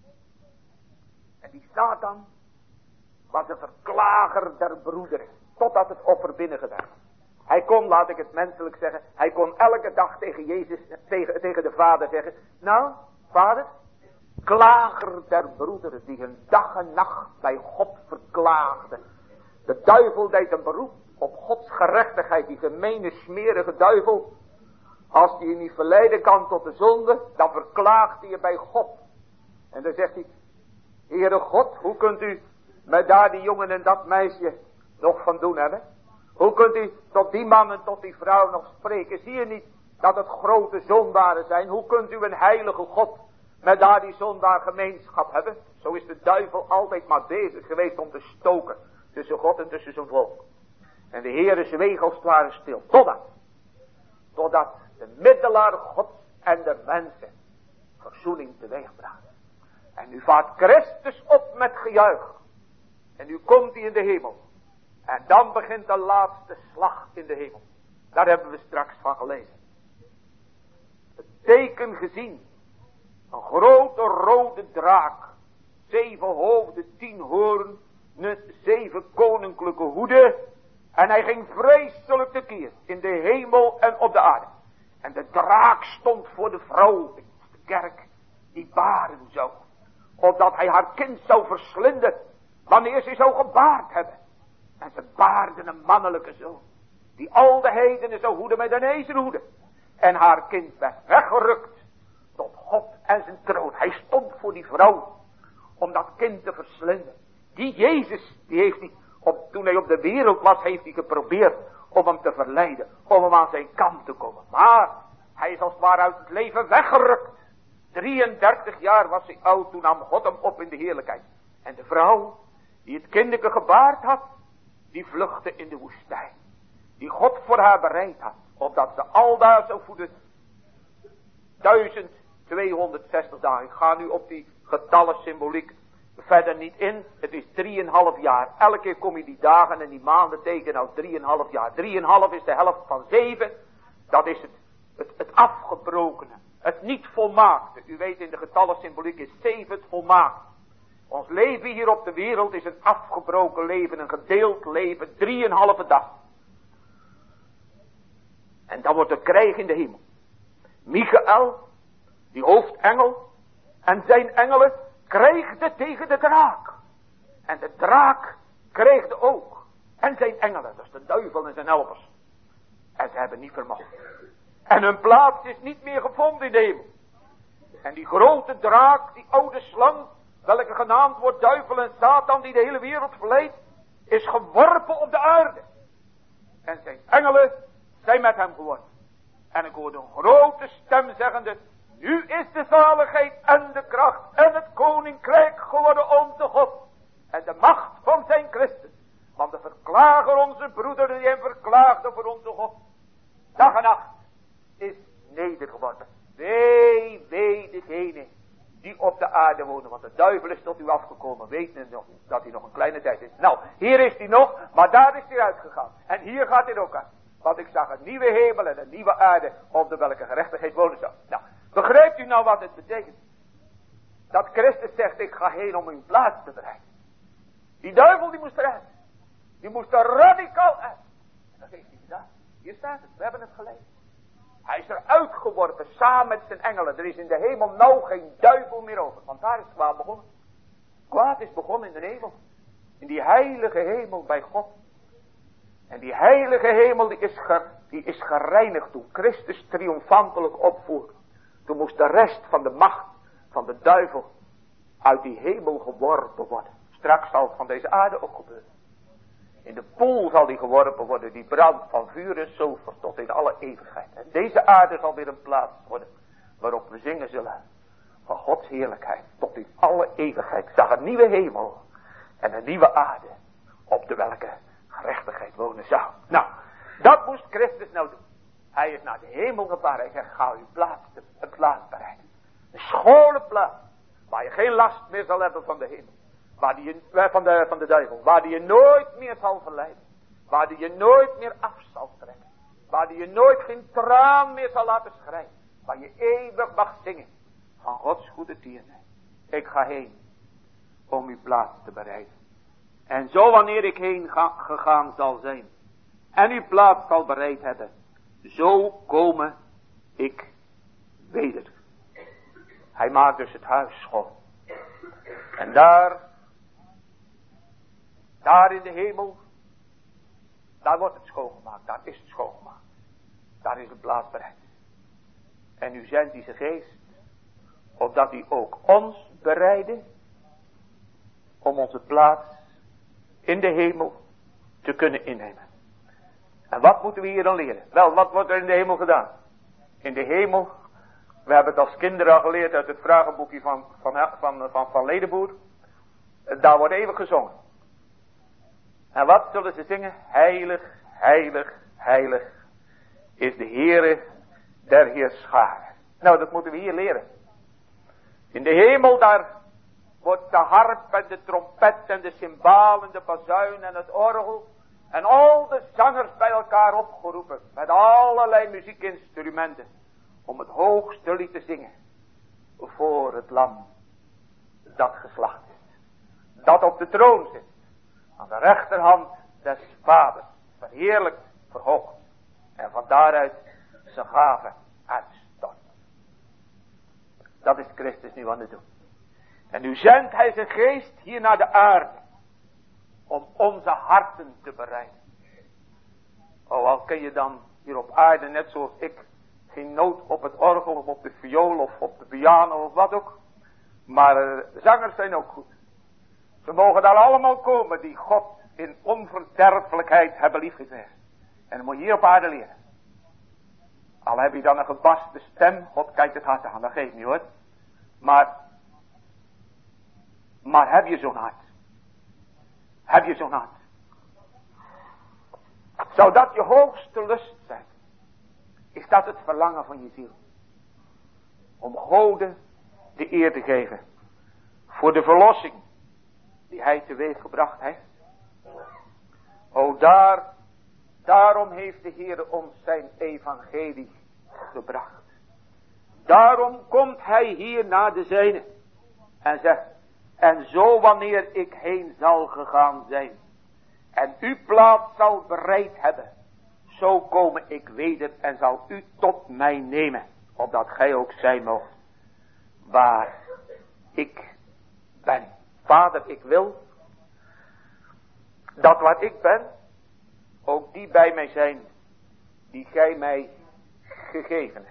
[SPEAKER 1] En die Satan was een verklager der broederen. Totdat het offer binnengedragen was. Hij kon, laat ik het menselijk zeggen, hij kon elke dag tegen Jezus, tegen de Vader zeggen, nou, Vader, klager der broederen die hun dag en nacht bij God verklaagden. De duivel deed een beroep op Gods gerechtigheid, die gemene, smerige duivel. Als die je niet verleiden kan tot de zonde, dan verklaagt hij je bij God. En dan zegt hij, Heere God, hoe kunt u met daar die jongen en dat meisje nog van doen hebben? Hoe kunt u tot die man en tot die vrouw nog spreken? Zie je niet dat het grote zondaren zijn? Hoe kunt u een heilige God met daar die zondaar gemeenschap hebben? Zo is de duivel altijd maar bezig geweest om te stoken tussen God en tussen zijn volk. En de Heere zweeg als het ware stil. Totdat de middelaar Gods en de mensen verzoening teweegbracht. En nu vaart Christus op met gejuich. En nu komt hij in de hemel. En dan begint de laatste slag in de hemel. Daar hebben we straks van gelezen. Het teken gezien. Een grote rode draak. 7 hoofden, 10 hoornen, 7 koninklijke hoeden. En hij ging vreselijk tekeer in de hemel en op de aarde. En de draak stond voor de vrouw in de kerk die baren zou. Opdat hij haar kind zou verslinden wanneer ze zou gebaard hebben. En ze baarden een mannelijke zoon. Die al de heidenen zou hoeden met een ijzeren. En haar kind werd weggerukt tot God en zijn troon. Hij stond voor die vrouw om dat kind te verslinden. Die Jezus, die heeft hij, toen hij op de wereld was, heeft hij geprobeerd om hem te verleiden. Om hem aan zijn kant te komen. Maar hij is als het ware uit het leven weggerukt. 33 jaar was hij oud, toen nam God hem op in de heerlijkheid. En de vrouw die het kindje gebaard had, die vluchtte in de woestijn. Die God voor haar bereid had. Opdat ze aldaar zou voeden. 1260 dagen. Ik ga nu op die getallen symboliek verder niet in. Het is 3,5 jaar. Elke keer kom je die dagen en die maanden tegen. Nou 3,5 jaar. 3,5 is de helft van 7. Dat is het afgebrokene. Het niet volmaakte. U weet, in de getallensymboliek is 7 het volmaakte. Ons leven hier op de wereld is een afgebroken leven. Een gedeeld leven. 3,5 dag. En dan wordt er krijg in de hemel. Michael, die hoofdengel, en zijn engelen kreegden tegen de draak. En de draak kreegde ook. En zijn engelen, dat is de duivel en zijn helpers. En ze hebben niet vermogen. En hun plaats is niet meer gevonden in de hemel. En die grote draak, die oude slang, welke genaamd wordt duivel en Satan, die de hele wereld verleidt, is geworpen op de aarde. En zijn engelen zijn met hem geworden. En ik hoorde een grote stem zeggende, nu is de zaligheid en de kracht en het koninkrijk geworden onze God. En de macht van zijn Christus. Want de verklager, onze broeder, die hem verklaagde voor onze God, dag en nacht is nedergeworden. Wee degene die op de aarde wonen. Want de duivel is tot u afgekomen. Weet nog dat hij nog een kleine tijd is. Nou, hier is hij nog, maar daar is hij uitgegaan. En hier gaat hij ook aan. Want ik zag een nieuwe hemel en een nieuwe aarde, op de welke gerechtigheid wonen zou. Nou, begrijpt u nou wat het betekent? Dat Christus zegt, ik ga heen om uw plaats te bereiden. Die duivel die moest eruit. Die moest er radicaal uit. En dat heeft hij gedaan. Hier staat het, we hebben het gelezen. Hij is eruit geworpen samen met zijn engelen. Er is in de hemel nou geen duivel meer over. Want daar is kwaad begonnen. Kwaad is begonnen in de hemel. In die heilige hemel bij God. En die heilige hemel die is gereinigd toen Christus triomfantelijk opvoer. Toen moest de rest van de macht van de duivel uit die hemel geworpen worden. Straks zal het van deze aarde ook gebeuren. In de poel zal die geworpen worden, die brandt van vuur en zilver tot in alle eeuwigheid. En deze aarde zal weer een plaats worden waarop we zingen zullen van Gods heerlijkheid tot in alle eeuwigheid. Ik zag een nieuwe hemel en een nieuwe aarde op de welke gerechtigheid wonen zou. Nou, dat moest Christus nou doen. Hij is naar de hemel gevaren. Hij zegt, ga uw plaats bereiden. Een schone plaats, waar je geen last meer zal hebben van de hemel. Waar die je, van de duivel. Waar die je nooit meer zal verleiden. Waar die je nooit meer af zal trekken. Waar die je nooit geen traan meer zal laten schrijven. Waar je eeuwig mag zingen. Van Gods goede tierenheid. Ik ga heen. Om uw plaats te bereiden. En zo wanneer ik heen gegaan zal zijn. En uw plaats zal bereid hebben. Zo komen ik weder. Hij maakt dus het huis schoon. En daar in de hemel, daar wordt het schoongemaakt, daar is het schoongemaakt. Daar is de plaats bereid. En nu zendt hij zijn geest, opdat hij ook ons bereidde, om onze plaats in de hemel te kunnen innemen. En wat moeten we hier dan leren? Wel, wat wordt er in de hemel gedaan? In de hemel, we hebben het als kinderen al geleerd uit het vragenboekje van Ledenboer. Daar wordt eeuwig gezongen. En wat zullen ze zingen? Heilig, heilig, heilig is de Heere der Heerscharen. Nou, dat moeten we hier leren. In de hemel daar wordt de harp en de trompet en de cymbaal en de bazuin en het orgel en al de zangers bij elkaar opgeroepen met allerlei muziekinstrumenten om het hoogste lied te zingen voor het lam dat geslacht is, dat op de troon zit, aan de rechterhand des vaders, verheerlijkt, verhoogd en van daaruit zijn gave uitstort. Dat is Christus nu aan het doen. En nu zendt hij zijn geest hier naar de aarde om onze harten te bereiden. Oh, al ken je dan hier op aarde net zoals ik geen noot op het orgel of op de viool of op de piano of wat ook. Maar zangers zijn ook goed. Ze mogen daar allemaal komen die God in onverderfelijkheid hebben liefgekregen. En dat moet je hier op aarde leren. Al heb je dan een gebaste stem, God kijkt het hart aan, dat geeft niet hoor. Maar heb je zo'n hart? Heb je zo'n hart? Zou dat je hoogste lust zijn? Is dat het verlangen van je ziel? Om Gode de eer te geven. Voor de verlossing die hij teweeggebracht heeft. O daarom heeft de Heer ons zijn evangelie gebracht. Daarom komt hij hier naar de zijnen en zegt, en zo wanneer ik heen zal gegaan zijn en uw plaats zal bereid hebben, zo komme ik weder en zal u tot mij nemen, opdat gij ook zijn moogt waar ik ben. Vader, ik wil dat waar ik ben, ook die bij mij zijn, die gij mij gegeven hebt.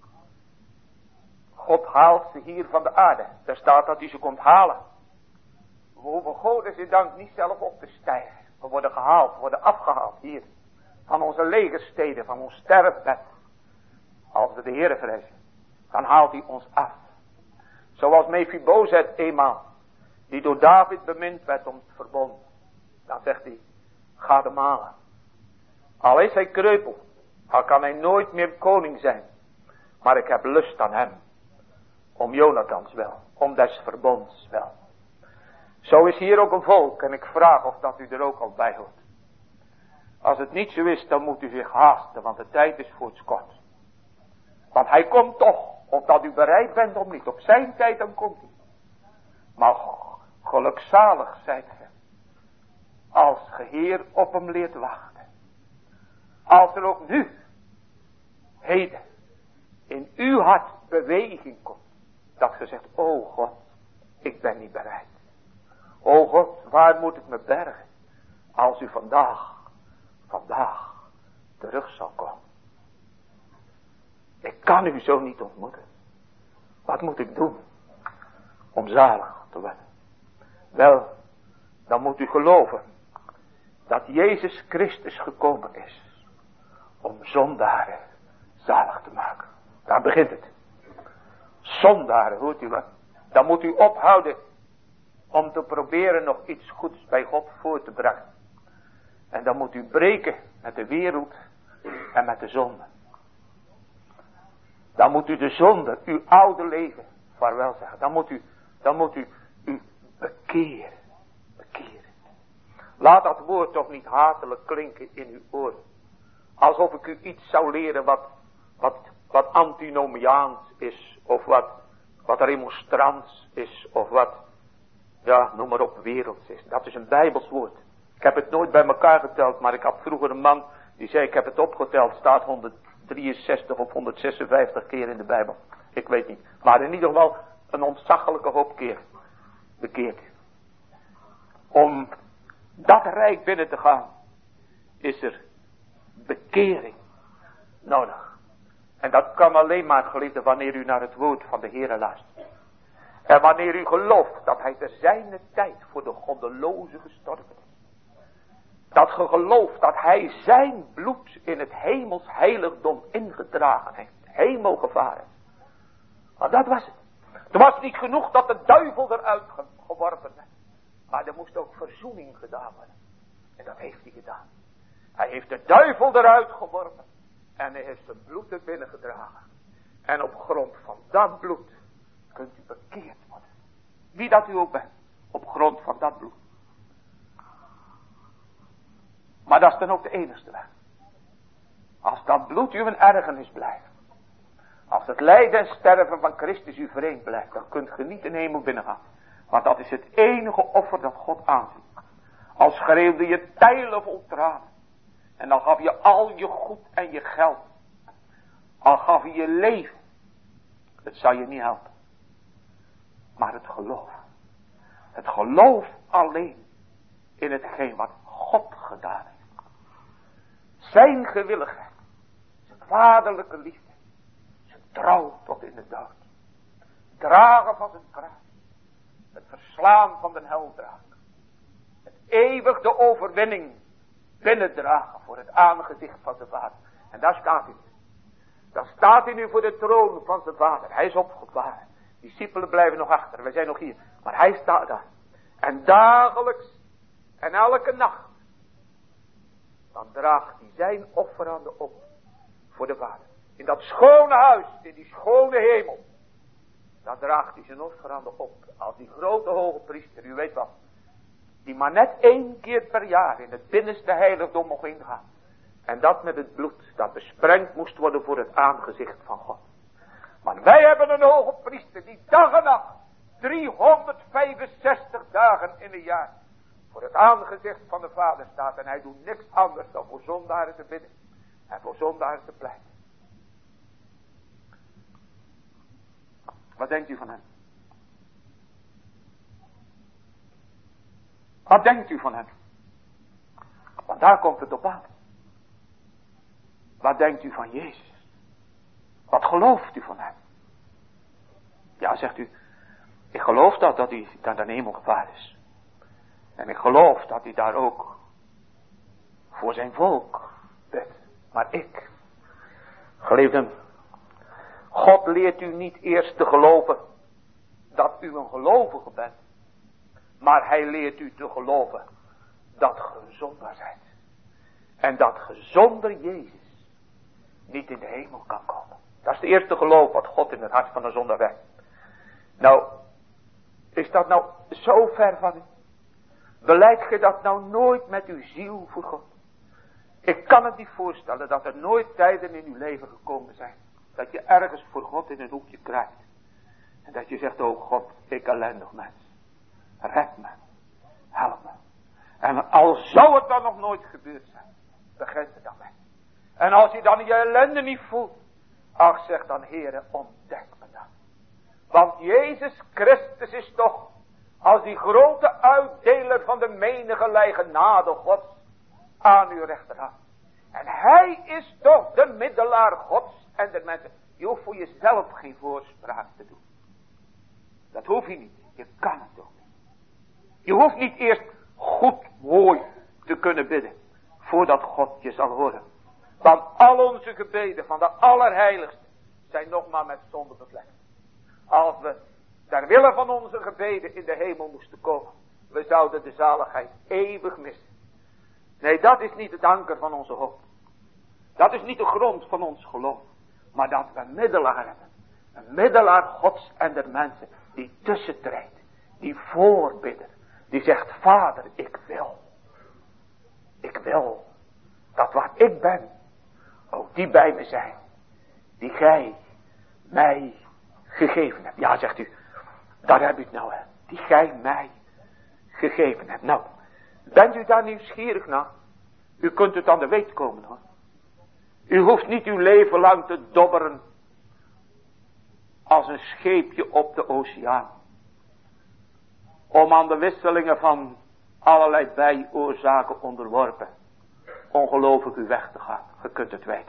[SPEAKER 1] God haalt ze hier van de aarde. Daar staat dat hij ze komt halen. We hoeven God is dank niet zelf op te stijgen. We worden gehaald, we worden afgehaald hier. Van onze legersteden, van ons sterfbed. Als we de Heere vrezen, dan haalt hij ons af. Zoals Mephibozet eenmaal, die door David bemind werd om het verbond. Dan zegt hij, ga hem halen. Al is hij kreupel, al kan hij nooit meer koning zijn. Maar ik heb lust aan hem. Om Jonathans wel, om des verbonds wel. Zo is hier ook een volk en ik vraag of dat u er ook al bij hoort. Als het niet zo is, dan moet u zich haasten, want de tijd is voortskort. Want hij komt toch, of dat u bereid bent of niet. Op zijn tijd dan komt hij. Maar gelukzalig zijt ge, als ge Heer op hem leert wachten. Als er ook nu, heden, in uw hart beweging komt. Dat ge zegt, o God, ik ben niet bereid. O God, waar moet ik me bergen? Als u vandaag terug zal komen. Ik kan u zo niet ontmoeten. Wat moet ik doen om zalig te worden? Wel, dan moet u geloven dat Jezus Christus gekomen is om zondaren zalig te maken. Daar begint het. Zondaren, hoort u wat? Dan moet u ophouden om te proberen nog iets goeds bij God voor te brengen. En dan moet u breken met de wereld en met de zonde. Dan moet u de zonde, uw oude leven, vaarwel zeggen. Dan moet u bekeren. Laat dat woord toch niet hatelijk klinken in uw oren. Alsof ik u iets zou leren wat antinomiaans is. Of wat remonstrants is. Of wat, ja, noem maar op, werelds is. Dat is een Bijbels woord. Ik heb het nooit bij elkaar geteld, maar ik had vroeger een man die zei, ik heb het opgeteld, staat 163 of 156 keer in de Bijbel. Ik weet niet. Maar in ieder geval een ontzaglijke hoop keer bekeerd. Om dat rijk binnen te gaan, is er bekering nodig. En dat kan alleen maar, geliefde, wanneer u naar het woord van de Heere luistert. En wanneer u gelooft dat hij ter zijne tijd voor de goddeloze gestorven is. Dat ge gelooft dat hij zijn bloed in het hemels heiligdom ingedragen heeft. Hemel gevaren. Maar dat was het. Het was niet genoeg dat de duivel eruit geworpen werd. Maar er moest ook verzoening gedaan worden. En dat heeft hij gedaan. Hij heeft de duivel eruit geworpen. En hij heeft zijn bloed er binnen gedragen. En op grond van dat bloed kunt u bekeerd worden. Wie dat u ook bent. Op grond van dat bloed. Maar dat is dan ook de enigste weg. Als dat bloed u een ergernis blijft. Als het lijden en sterven van Christus u vreemd blijft. Dan kunt ge niet in de hemel binnengaan. Want dat is het enige offer dat God aanziet. Al schreeuwde je tijlen vol tranen. En dan gaf je al je goed en je geld. Al gaf je je leven. Het zal je niet helpen. Maar het geloof. Het geloof alleen in hetgeen wat God gedaan heeft. Zijn gewilligheid. Zijn vaderlijke liefde. Zijn trouw tot in de dood. Dragen van zijn kruis. Het verslaan van de heldraak. Het eeuwig de overwinning binnendragen voor het aangezicht van zijn vader. En daar staat hij. Dan staat hij nu voor de troon van zijn vader. Hij is opgevaren. Discipelen blijven nog achter. Wij zijn nog hier. Maar hij staat daar. En dagelijks en elke nacht. Dan draagt hij zijn offeranden op. Voor de vader. In dat schone huis. In die schone hemel. Dan draagt hij zijn offeranden op. Als die grote hoge priester. U weet wat. Die maar net 1 keer per jaar in het binnenste heiligdom mocht ingaan. En dat met het bloed dat besprengd moest worden voor het aangezicht van God. Maar wij hebben een hoge priester die dag en nacht 365 dagen in een jaar voor het aangezicht van de Vader staat. En hij doet niks anders dan voor zondaren te bidden en voor zondaren te pleiten. Wat denkt u van hem? Wat denkt u van hem? Want daar komt het op aan. Wat denkt u van Jezus? Wat gelooft u van hem? Ja, zegt u, ik geloof dat hij naar de hemel gevaard is. En ik geloof dat hij daar ook voor zijn volk bidt. Maar ik, geliefden, God leert u niet eerst te geloven dat u een gelovige bent. Maar hij leert u te geloven dat ge een zondaar zijt. En dat ge zonder Jezus niet in de hemel kan komen. Dat is de eerste geloof wat God in het hart van een zondaar wekt. Nou, is dat nou zo ver van u? Beleidt ge dat nou nooit met uw ziel voor God? Ik kan het niet voorstellen dat er nooit tijden in uw leven gekomen zijn. Dat je ergens voor God in een hoekje kruipt. En dat je zegt, oh God, ik ellendig mens. Red me. Help me. En al zou het dan nog nooit gebeurd zijn. Begint er dan mee. En als je dan je ellende niet voelt. Ach, zeg dan, Heere, ontdek me dan. Want Jezus Christus is toch als die grote uitdeler van de menige genade Gods aan uw rechterhand. En hij is toch de middelaar Gods en de mensen. Je hoeft voor jezelf geen voorspraak te doen. Dat hoef je niet. Je kan het ook niet. Je hoeft niet eerst goed mooi te kunnen bidden voordat God je zal horen. Want al onze gebeden van de allerheiligste zijn nog maar met zonde bevlekt. Als we ter wille van onze gebeden in de hemel moesten komen, we zouden de zaligheid eeuwig missen. Nee, dat is niet het anker van onze hoop. Dat is niet de grond van ons geloof. Maar dat we een middelaar hebben. Een middelaar Gods en der mensen. Die tussentreedt. Die voorbidder. Die zegt, Vader, ik wil. Ik wil. Dat wat ik ben. Ook die bij me zijn. Die gij mij gegeven hebt. Ja, zegt u. Daar heb u het nou. Hè. Die gij mij gegeven hebt. Nou. Bent u daar nieuwsgierig naar? U kunt het aan de weet komen hoor. U hoeft niet uw leven lang te dobberen als een scheepje op de oceaan. Om aan de wisselingen van allerlei bijoorzaken onderworpen. Ongelovig uw weg te gaan. Je kunt het weten.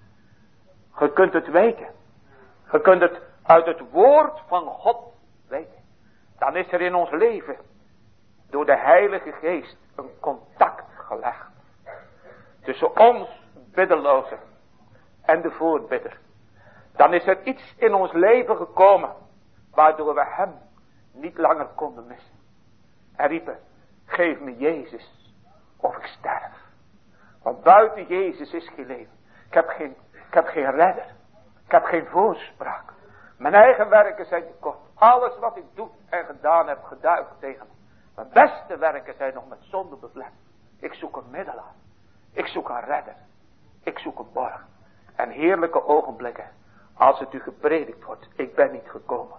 [SPEAKER 1] Je kunt het weten. Je kunt het uit het woord van God weten. Dan is er in ons leven door de Heilige Geest een contact gelegd. Tussen ons biddeloze en de voorbidder. Dan is er iets in ons leven gekomen. Waardoor we hem niet langer konden missen. En riepen. Geef me Jezus. Of ik sterf. Want buiten Jezus is geen leven. Ik heb geen redder. Ik heb geen voorspraak. Mijn eigen werken zijn te kort. Alles wat ik doe en gedaan heb geduigt tegen me. Mijn beste werken zijn nog met zonde bevlekt. Ik zoek een middelaar. Ik zoek een redder. Ik zoek een borg. En heerlijke ogenblikken. Als het u gepredikt wordt. Ik ben niet gekomen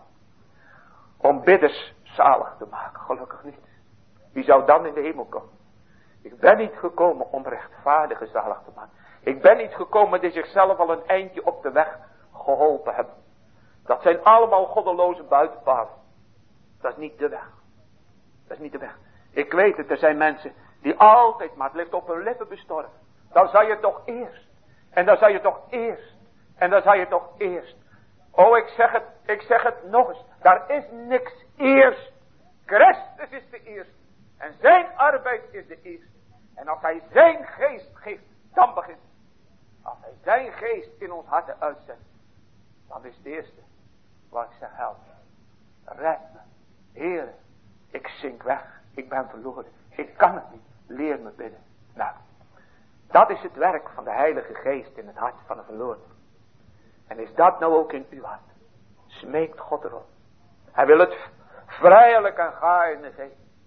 [SPEAKER 1] om bidders zalig te maken. Gelukkig niet. Wie zou dan in de hemel komen? Ik ben niet gekomen om rechtvaardigen zalig te maken. Ik ben niet gekomen die zichzelf al een eindje op de weg geholpen hebben. Dat zijn allemaal goddeloze buitenpaden. Dat is niet de weg. Dat is niet de weg. Ik weet het, er zijn mensen die altijd, maar het ligt op hun lippen bestorven. Dan zou je toch eerst. En dan zou je toch eerst. En dan zou je toch eerst. Oh, ik zeg het nog eens. Daar is niks eerst. Christus is de eerste. En zijn arbeid is de eerste. En als hij zijn geest geeft, dan begint het. Als hij zijn geest in ons harten uitzendt, dan is het eerste wat ik zeg, help me. Red me. Heer, ik zink weg. Ik ben verloren. Ik kan het niet. Leer me bidden. Nou, dat is het werk van de Heilige Geest in het hart van een verloren. En is dat nou ook in uw hart? Smeekt God erop. Hij wil het vrijelijk en gaarne geven.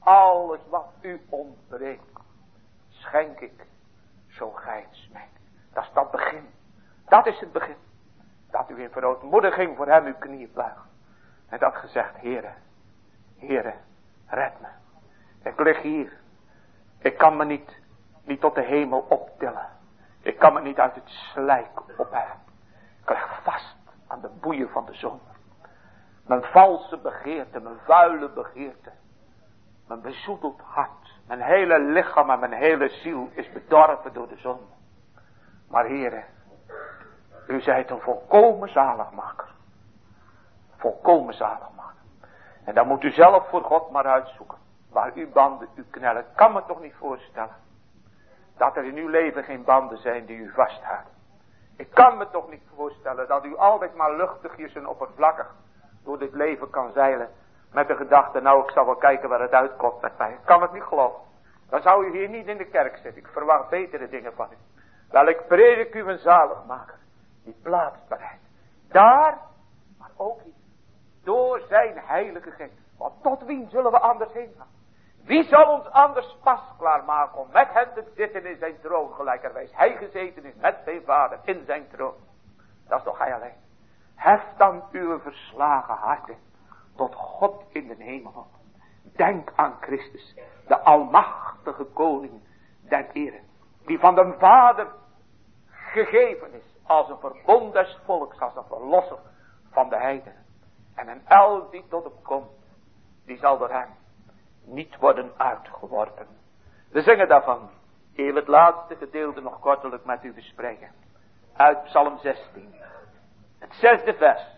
[SPEAKER 1] alles wat u ontbreekt, schenk ik, zo gij het smijt. Dat is dat begin. Dat is het begin. Dat u in verootmoediging voor hem uw knieën buigt. En dat gezegd, Heere, Heere, red me. Ik lig hier. Ik kan me niet tot de hemel optillen. Ik kan me niet uit het slijk opheffen. Ik lig vast aan de boeien van de zonde. Mijn valse begeerte, mijn vuile begeerte. Mijn bezoedeld hart. Mijn hele lichaam en mijn hele ziel is bedorven door de zonde. Maar Heere, u zijt een volkomen zaligmaker. Volkomen zaligmaker. En dan moet u zelf voor God maar uitzoeken. Waar uw banden u knellen. Ik kan me toch niet voorstellen. Dat er in uw leven geen banden zijn die u vasthouden. Ik kan me toch niet voorstellen dat u altijd maar luchtigjes en oppervlakkig door dit leven kan zeilen. Met de gedachte, nou ik zal wel kijken waar het uitkomt met mij. Ik kan het niet geloven. Dan zou u hier niet in de kerk zitten. Ik verwacht betere dingen van u. Wel, ik predik u een zaligmaker. Die plaats bereidt. Daar, maar ook hier. Door zijn heilige geest. Want tot wie zullen we anders heen gaan? Wie zal ons anders pas klaarmaken om met hem te zitten in zijn troon gelijkerwijs? Hij gezeten is met zijn vader in zijn troon. Dat is toch hij alleen. Hef dan uw verslagen harten tot God in de hemel op. Denk aan Christus, de almachtige koning der ere. Die van de Vader gegeven is als een verbond des volks, als een verlosser van de heidenen. En een elk die tot hem komt, die zal door hem niet worden uitgeworpen. We zingen daarvan. Ik wil het laatste gedeelte nog kortelijk met u bespreken. Uit Psalm 16. Het 6e vers.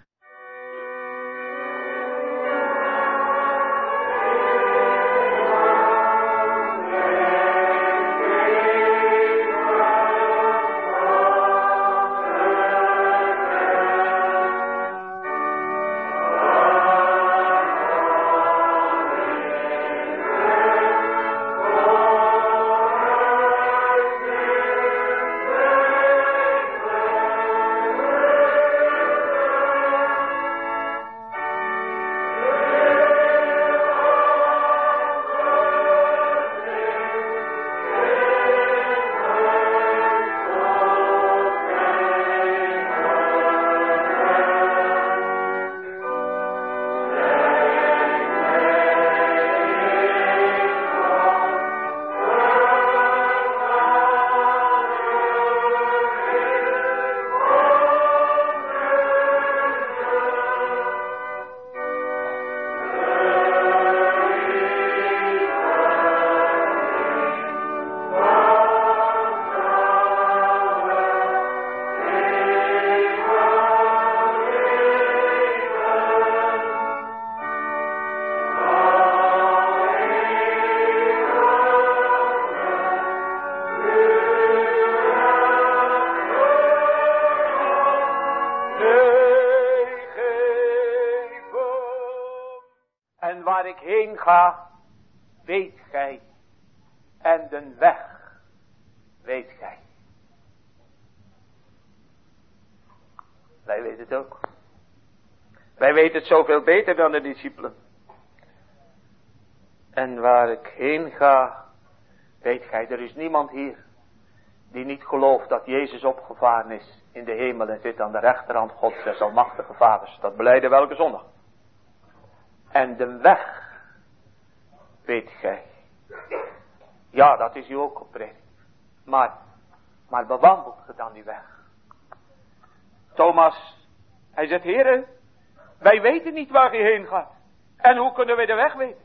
[SPEAKER 1] Waar ik heen ga, weet gij, en de weg weet gij. Wij weten het ook. Wij weten het zoveel beter dan de discipelen. En waar ik heen ga, weet gij, er is niemand hier die niet gelooft dat Jezus opgevaren is in de hemel en zit aan de rechterhand Gods des almachtige vaders. Dat belijden we elke zondag. En de weg, weet gij. Ja, dat is u ook gepredikt. Maar bewandelt ge dan die weg? Thomas, hij zegt, Heere, wij weten niet waar u heen gaat. En hoe kunnen wij de weg weten?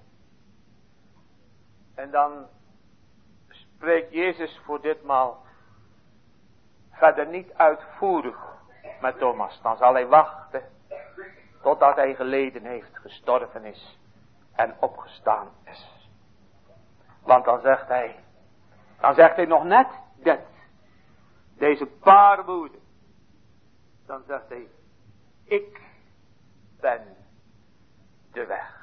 [SPEAKER 1] En dan spreekt Jezus voor ditmaal verder niet uitvoerig met Thomas. Dan zal hij wachten totdat hij geleden heeft, gestorven is en opgestaan is. Want dan zegt hij nog net deze paar woorden. Dan zegt hij, ik ben de weg.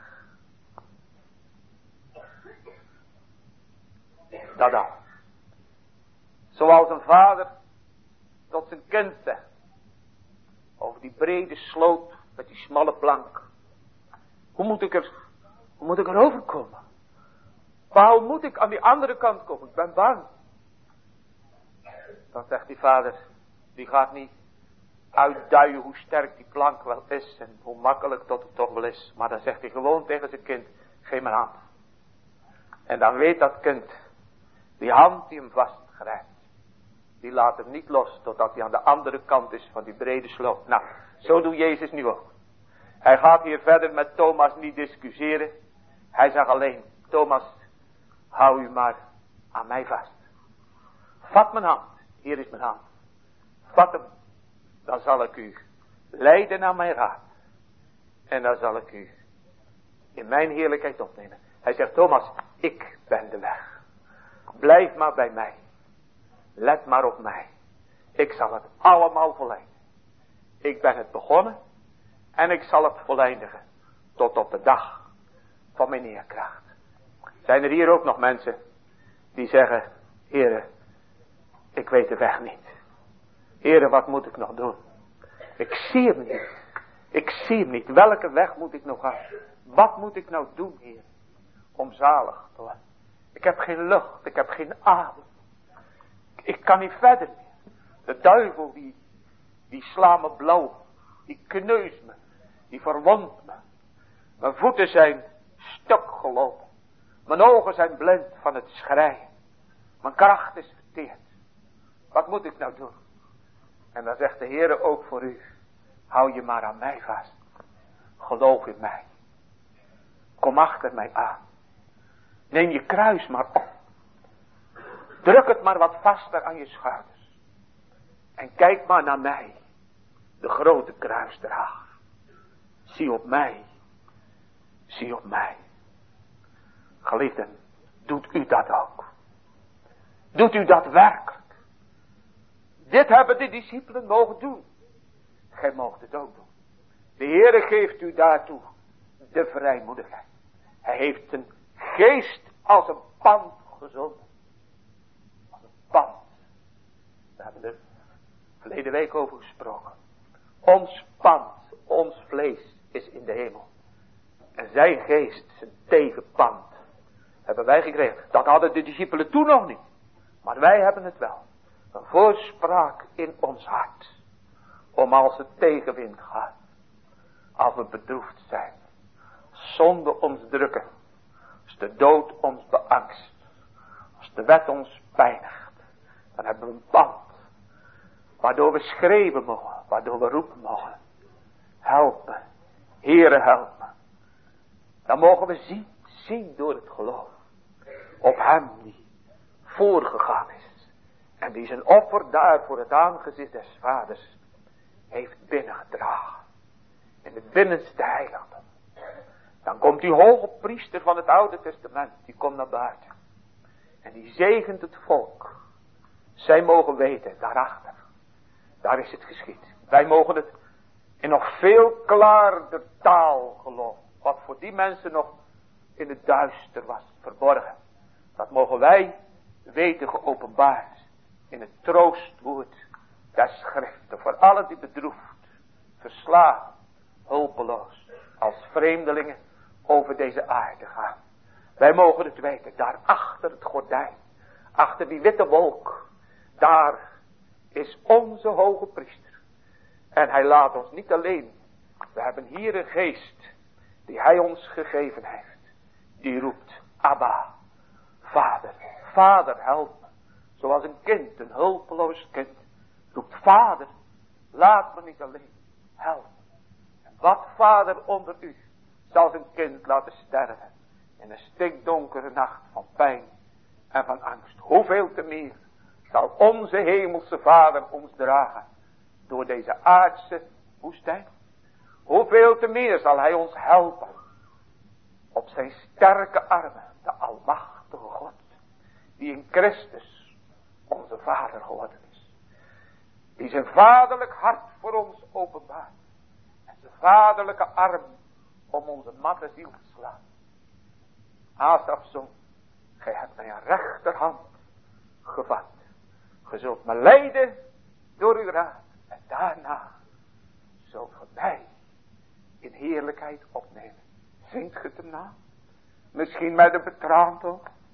[SPEAKER 1] Dat dan. Zoals een vader tot zijn kind zegt. Over die brede sloot met die smalle plank. Hoe moet ik er overkomen? Maar hoe moet ik aan die andere kant komen? Ik ben bang. Dan zegt die vader, die gaat niet uitduien hoe sterk die plank wel is en hoe makkelijk dat het toch wel is. Maar dan zegt hij gewoon tegen zijn kind, geef me een hand. En dan weet dat kind, die hand die hem vastgrijpt, die laat hem niet los totdat hij aan de andere kant is van die brede sloot. Nou, zo doet Jezus nu ook. Hij gaat hier verder met Thomas niet discussiëren. Hij zegt alleen, Thomas, hou u maar aan mij vast. Vat mijn hand, hier is mijn hand. Vat hem, dan zal ik u leiden naar mijn raad. En dan zal ik u in mijn heerlijkheid opnemen. Hij zegt, Thomas, ik ben de weg. Blijf maar bij mij. Let maar op mij. Ik zal het allemaal volleinden. Ik ben het begonnen. En ik zal het voleindigen. Tot op de dag van mijn neerkracht. Zijn er hier ook nog mensen die zeggen, Heere, ik weet de weg niet. Heere, wat moet ik nog doen? Ik zie hem niet. Ik zie hem niet. Welke weg moet ik nog gaan? Wat moet ik nou doen, Heer? Om zalig te worden. Ik heb geen lucht. Ik heb geen adem. Ik kan niet verder meer. De duivel die slaat me blauw. Die kneust me. Die verwondt me. Mijn voeten zijn stuk gelopen. Mijn ogen zijn blind van het schreien. Mijn kracht is verteerd. Wat moet ik nou doen? En dan zegt de Heer ook voor u. Hou je maar aan mij vast. Geloof in mij. Kom achter mij aan. Neem je kruis maar op. Druk het maar wat vaster aan je schouders. En kijk maar naar mij. De grote kruisdrager. Zie op mij. Zie op mij. Geliefden, doet u dat ook? Doet u dat werkelijk? Dit hebben de discipelen mogen doen. Gij moogt het ook doen. De Heere geeft u daartoe de vrijmoedigheid. Hij heeft een geest als een pand gezonden. Als een pand. We hebben er verleden week over gesproken. Ons pand, ons vlees is in de hemel. En zijn geest, zijn tegenpand, hebben wij gekregen. Dat hadden de discipelen toen nog niet. Maar wij hebben het wel. Een voorspraak in ons hart. Om als het tegenwind gaat. Als we bedroefd zijn. Zonde ons drukken. Als de dood ons beangst. Als de wet ons pijnigt. Dan hebben we een pand. Waardoor we schreeuwen mogen. Waardoor we roepen mogen. Help me. Heere, help me. Dan mogen we zien door het geloof. Op hem die voorgegaan is. En die zijn offer daar voor het aangezicht des vaders heeft binnengedragen. In het binnenste heiligdom. Dan komt die hoge priester van het Oude Testament. Die komt naar buiten. En die zegent het volk. Zij mogen weten, daarachter. Daar is het geschied. Wij mogen het in nog veel klaarder taal geloven. Wat voor die mensen nog in het duister was verborgen. Dat mogen wij weten geopenbaard. In het troostwoord der schriften. Voor allen die bedroefd, verslagen, hulpeloos. Als vreemdelingen over deze aarde gaan. Wij mogen het weten. Daar achter het gordijn. Achter die witte wolk. Daar is onze hoge priester. En hij laat ons niet alleen. We hebben hier een geest. Die hij ons gegeven heeft. Die roept. Abba. Vader. Vader, help me. Zoals een kind, een hulpeloos kind, roept, Vader, laat me niet alleen, help. En wat vader onder u zal zijn kind laten sterven in een stikdonkere nacht van pijn en van angst. Hoeveel te meer zal onze hemelse vader ons dragen door deze aardse woestijn. Hoeveel te meer zal hij ons helpen op zijn sterke armen, de almachtige God, die in Christus onze vader geworden is. Die zijn vaderlijk hart voor ons openbaart. En zijn vaderlijke arm om onze matte ziel te slaan. Asaf zong, gij hebt mijn rechterhand gevat. Ge zult me leiden door uw raad. En daarna zult ge mij in heerlijkheid opnemen. Zingt ge het hem na? Misschien met een betraand oog.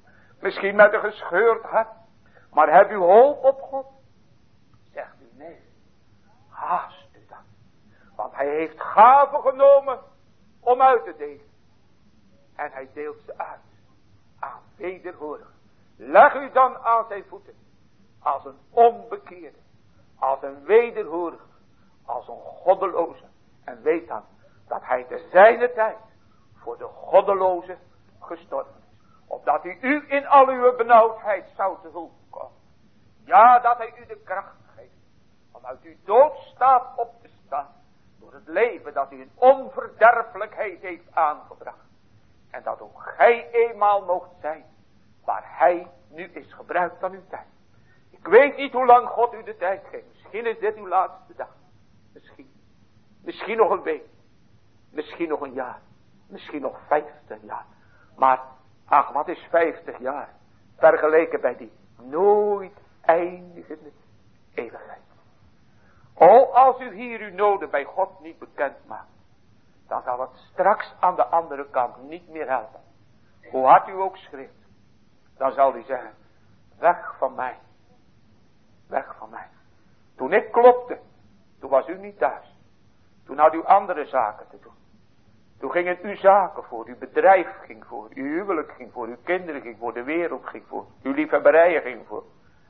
[SPEAKER 1] Misschien met een gescheurd hart. Maar heb u hoop op God? Zegt u nee. Haast u dan. Want hij heeft gaven genomen om uit te delen. En hij deelt ze uit. Aan wederhoorigen. Leg u dan aan zijn voeten. Als een onbekeerde. Als een wederhoorige. Als een goddeloze. En weet dan dat hij te zijner tijd voor de goddeloze gestorven is. Opdat hij u in al uw benauwdheid zou te hulp komen. Ja, dat hij u de kracht geeft. Om uit uw doodstaat op te staan. Door het leven dat u in onverderfelijkheid heeft aangebracht. En dat ook gij eenmaal moogt zijn. Waar hij nu is gebruikt van uw tijd. Ik weet niet hoe lang God u de tijd geeft. Misschien is dit uw laatste dag. Misschien. Misschien nog een week. Misschien nog een jaar. Misschien nog 50 jaar. Maar, ach, wat is 50 jaar? Vergeleken bij die nooit eindigende eeuwigheid. O, als u hier uw noden bij God niet bekend maakt. Dan zal het straks aan de andere kant niet meer helpen. Hoe hard u ook schreeuwt. Dan zal hij zeggen. Weg van mij. Weg van mij. Toen ik klopte. Toen was u niet thuis. Toen had u andere zaken te doen. Toen gingen uw zaken voor. Uw bedrijf ging voor. Uw huwelijk ging voor. Uw kinderen ging voor. De wereld ging voor. Uw liefhebberijen ging voor.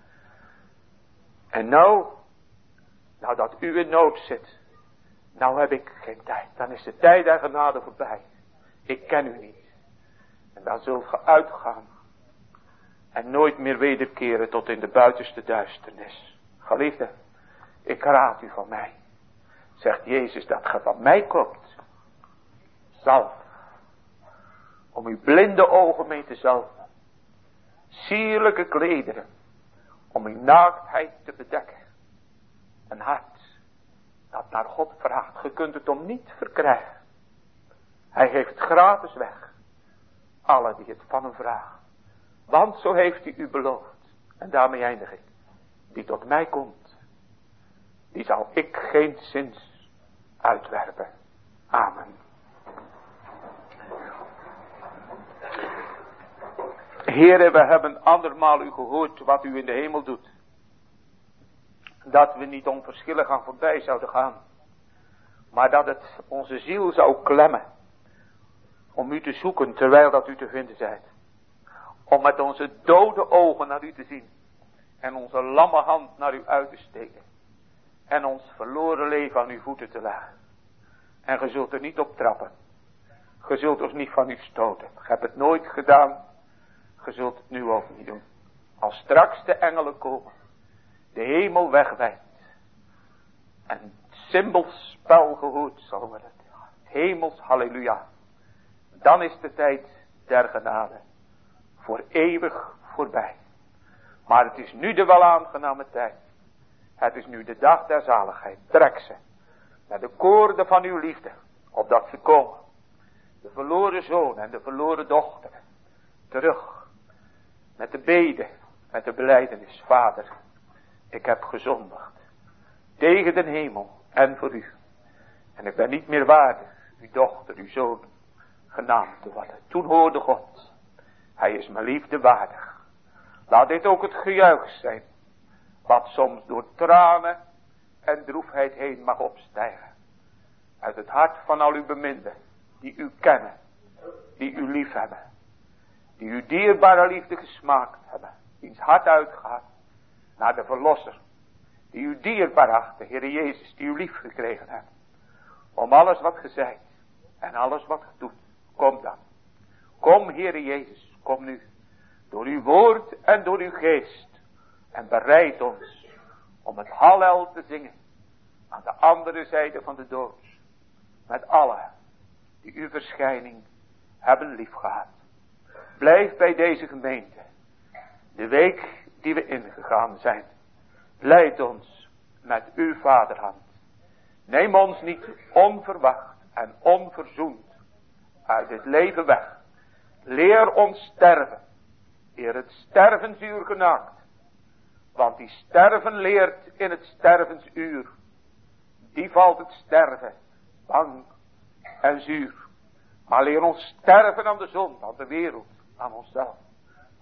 [SPEAKER 1] En nou dat u in nood zit. Nou heb ik geen tijd. Dan is de tijd der genade voorbij. Ik ken u niet. En dan zult ge uitgaan. En nooit meer wederkeren tot in de buitenste duisternis. Geliefde, ik raad u van mij. Zegt Jezus dat ge van mij komt. Zalf. Om uw blinde ogen mee te zalven. Sierlijke klederen. Om uw naaktheid te bedekken. Een hart dat naar God vraagt. Je kunt het om niet verkrijgen. Hij geeft gratis weg. Alle die het van hem vragen. Want zo heeft hij u beloofd. En daarmee eindig ik. Die tot mij komt. Die zal ik geenszins uitwerpen. Amen. Heere, we hebben andermaal u gehoord wat u in de hemel doet. Dat we niet onverschillig aan voorbij zouden gaan. Maar dat het onze ziel zou klemmen. Om u te zoeken terwijl dat u te vinden zijt. Om met onze dode ogen naar u te zien. En onze lamme hand naar u uit te steken. En ons verloren leven aan uw voeten te leggen. En ge zult er niet op trappen. Ge zult ons niet van u stoten. Ge hebt het nooit gedaan. Ge zult het nu ook niet doen. Als straks de engelen komen. De hemel wegwijdt. En het symbolspel gehoord zal worden. Hemels halleluja. Dan is de tijd der genade. Voor eeuwig voorbij. Maar het is nu de welaangename tijd. Het is nu de dag der zaligheid. Trek ze. Met de koorden van uw liefde. Opdat ze komen. De verloren zoon en de verloren dochter. Terug. Met de bede. Met de belijdenis. Vader. Ik heb gezondigd. Tegen de hemel. En voor u. En ik ben niet meer waardig. Uw dochter, uw zoon. Genaamd te worden. Toen hoorde God. Hij is mijn liefde waardig. Laat dit ook het gejuich zijn. Wat soms door tranen en droefheid heen mag opstijgen. Uit het hart van al uw beminden. Die u kennen. Die u lief hebben. Die uw dierbare liefde gesmaakt hebben. Wiens hart uitgaat naar de verlosser. Die u dierbaar acht, de Heer Jezus, die u lief gekregen hebt. Om alles wat ge zijt en alles wat ge doet. Kom dan. Kom, Heer Jezus, kom nu. Door uw woord en door uw geest. En bereid ons om het Hallel te zingen. Aan de andere zijde van de dood. Met allen die uw verschijning hebben liefgehad. Blijf bij deze gemeente. De week die we ingegaan zijn. Leid ons met uw vaderhand. Neem ons niet onverwacht en onverzoend uit het leven weg. Leer ons sterven. Eer het stervensuur genaakt. Want die sterven leert in het stervensuur. Die valt het sterven bang en zuur. Maar leer ons sterven aan de zonde, aan de wereld, aan onszelf.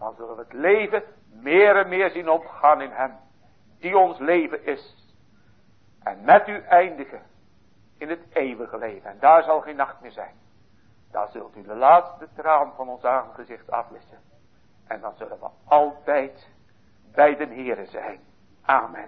[SPEAKER 1] dan zullen we het leven meer en meer zien opgaan in hem, die ons leven is. En met u eindigen in het eeuwige leven. En daar zal geen nacht meer zijn. Daar zult u de laatste traan van ons aangezicht afwissen. En dan zullen we altijd bij de Heere zijn. Amen.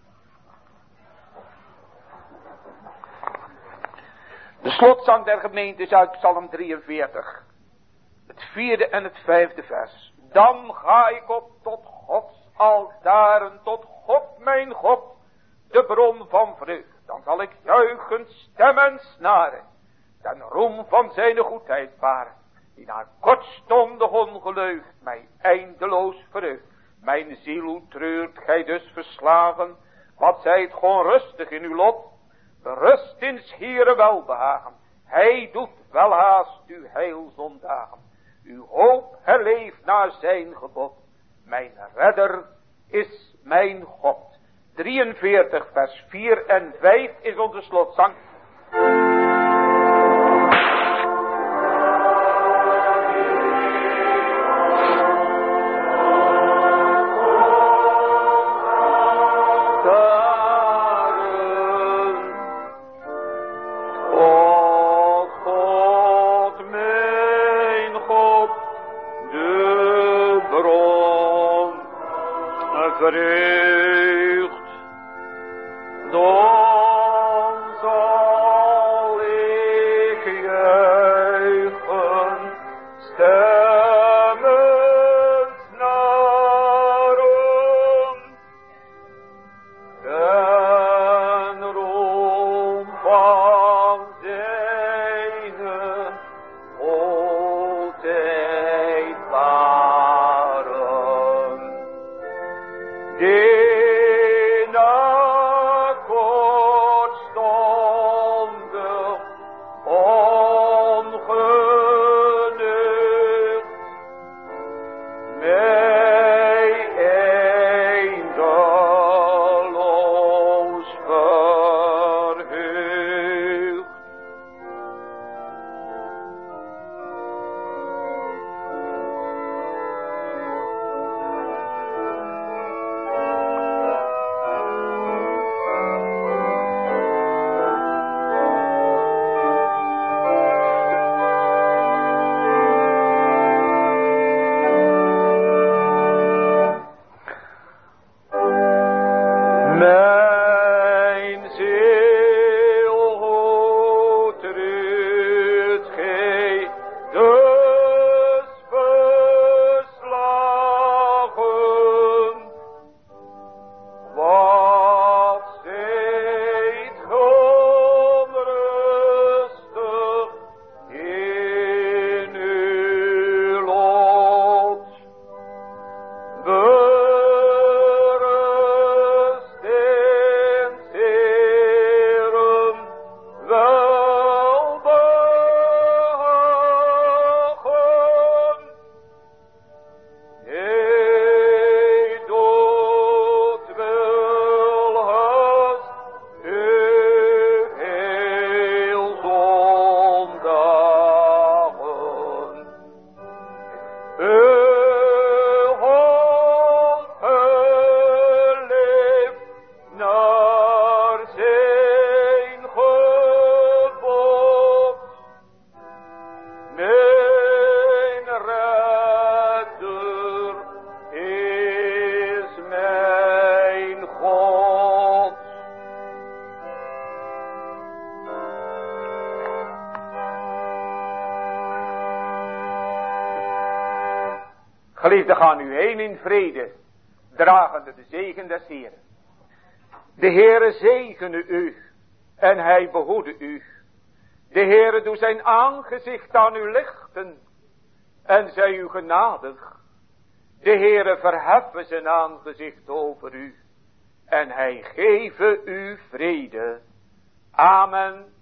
[SPEAKER 1] De slotzang der gemeente is uit Psalm 43. Het 4e en het 5e vers. Dan ga ik op tot Gods altaren, tot God mijn God, de bron van vreugd. Dan zal ik juichend stemmen en snaren, ten roem van zijn goedheid varen, die naar kortstondig ongelucht mij eindeloos verheugt. Mijn ziel, hoe treurt gij dus verslagen, wat zijt gewoon rustig in uw lot, berust in 's Heere welbehagen, hij doet welhaast uw heil zondagen. Uw hoop herleeft naar zijn gebod, mijn redder is mijn God. 43 vers 4 en 5 is onze slotzang. Geliefden, gaan u heen in vrede, dragende de zegen des Heeren. De Heere zegene u en hij behoede u. De Heere doet zijn aangezicht aan u lichten en zij u genadig. De Heere verheffen zijn aangezicht over u en hij geven u vrede. Amen.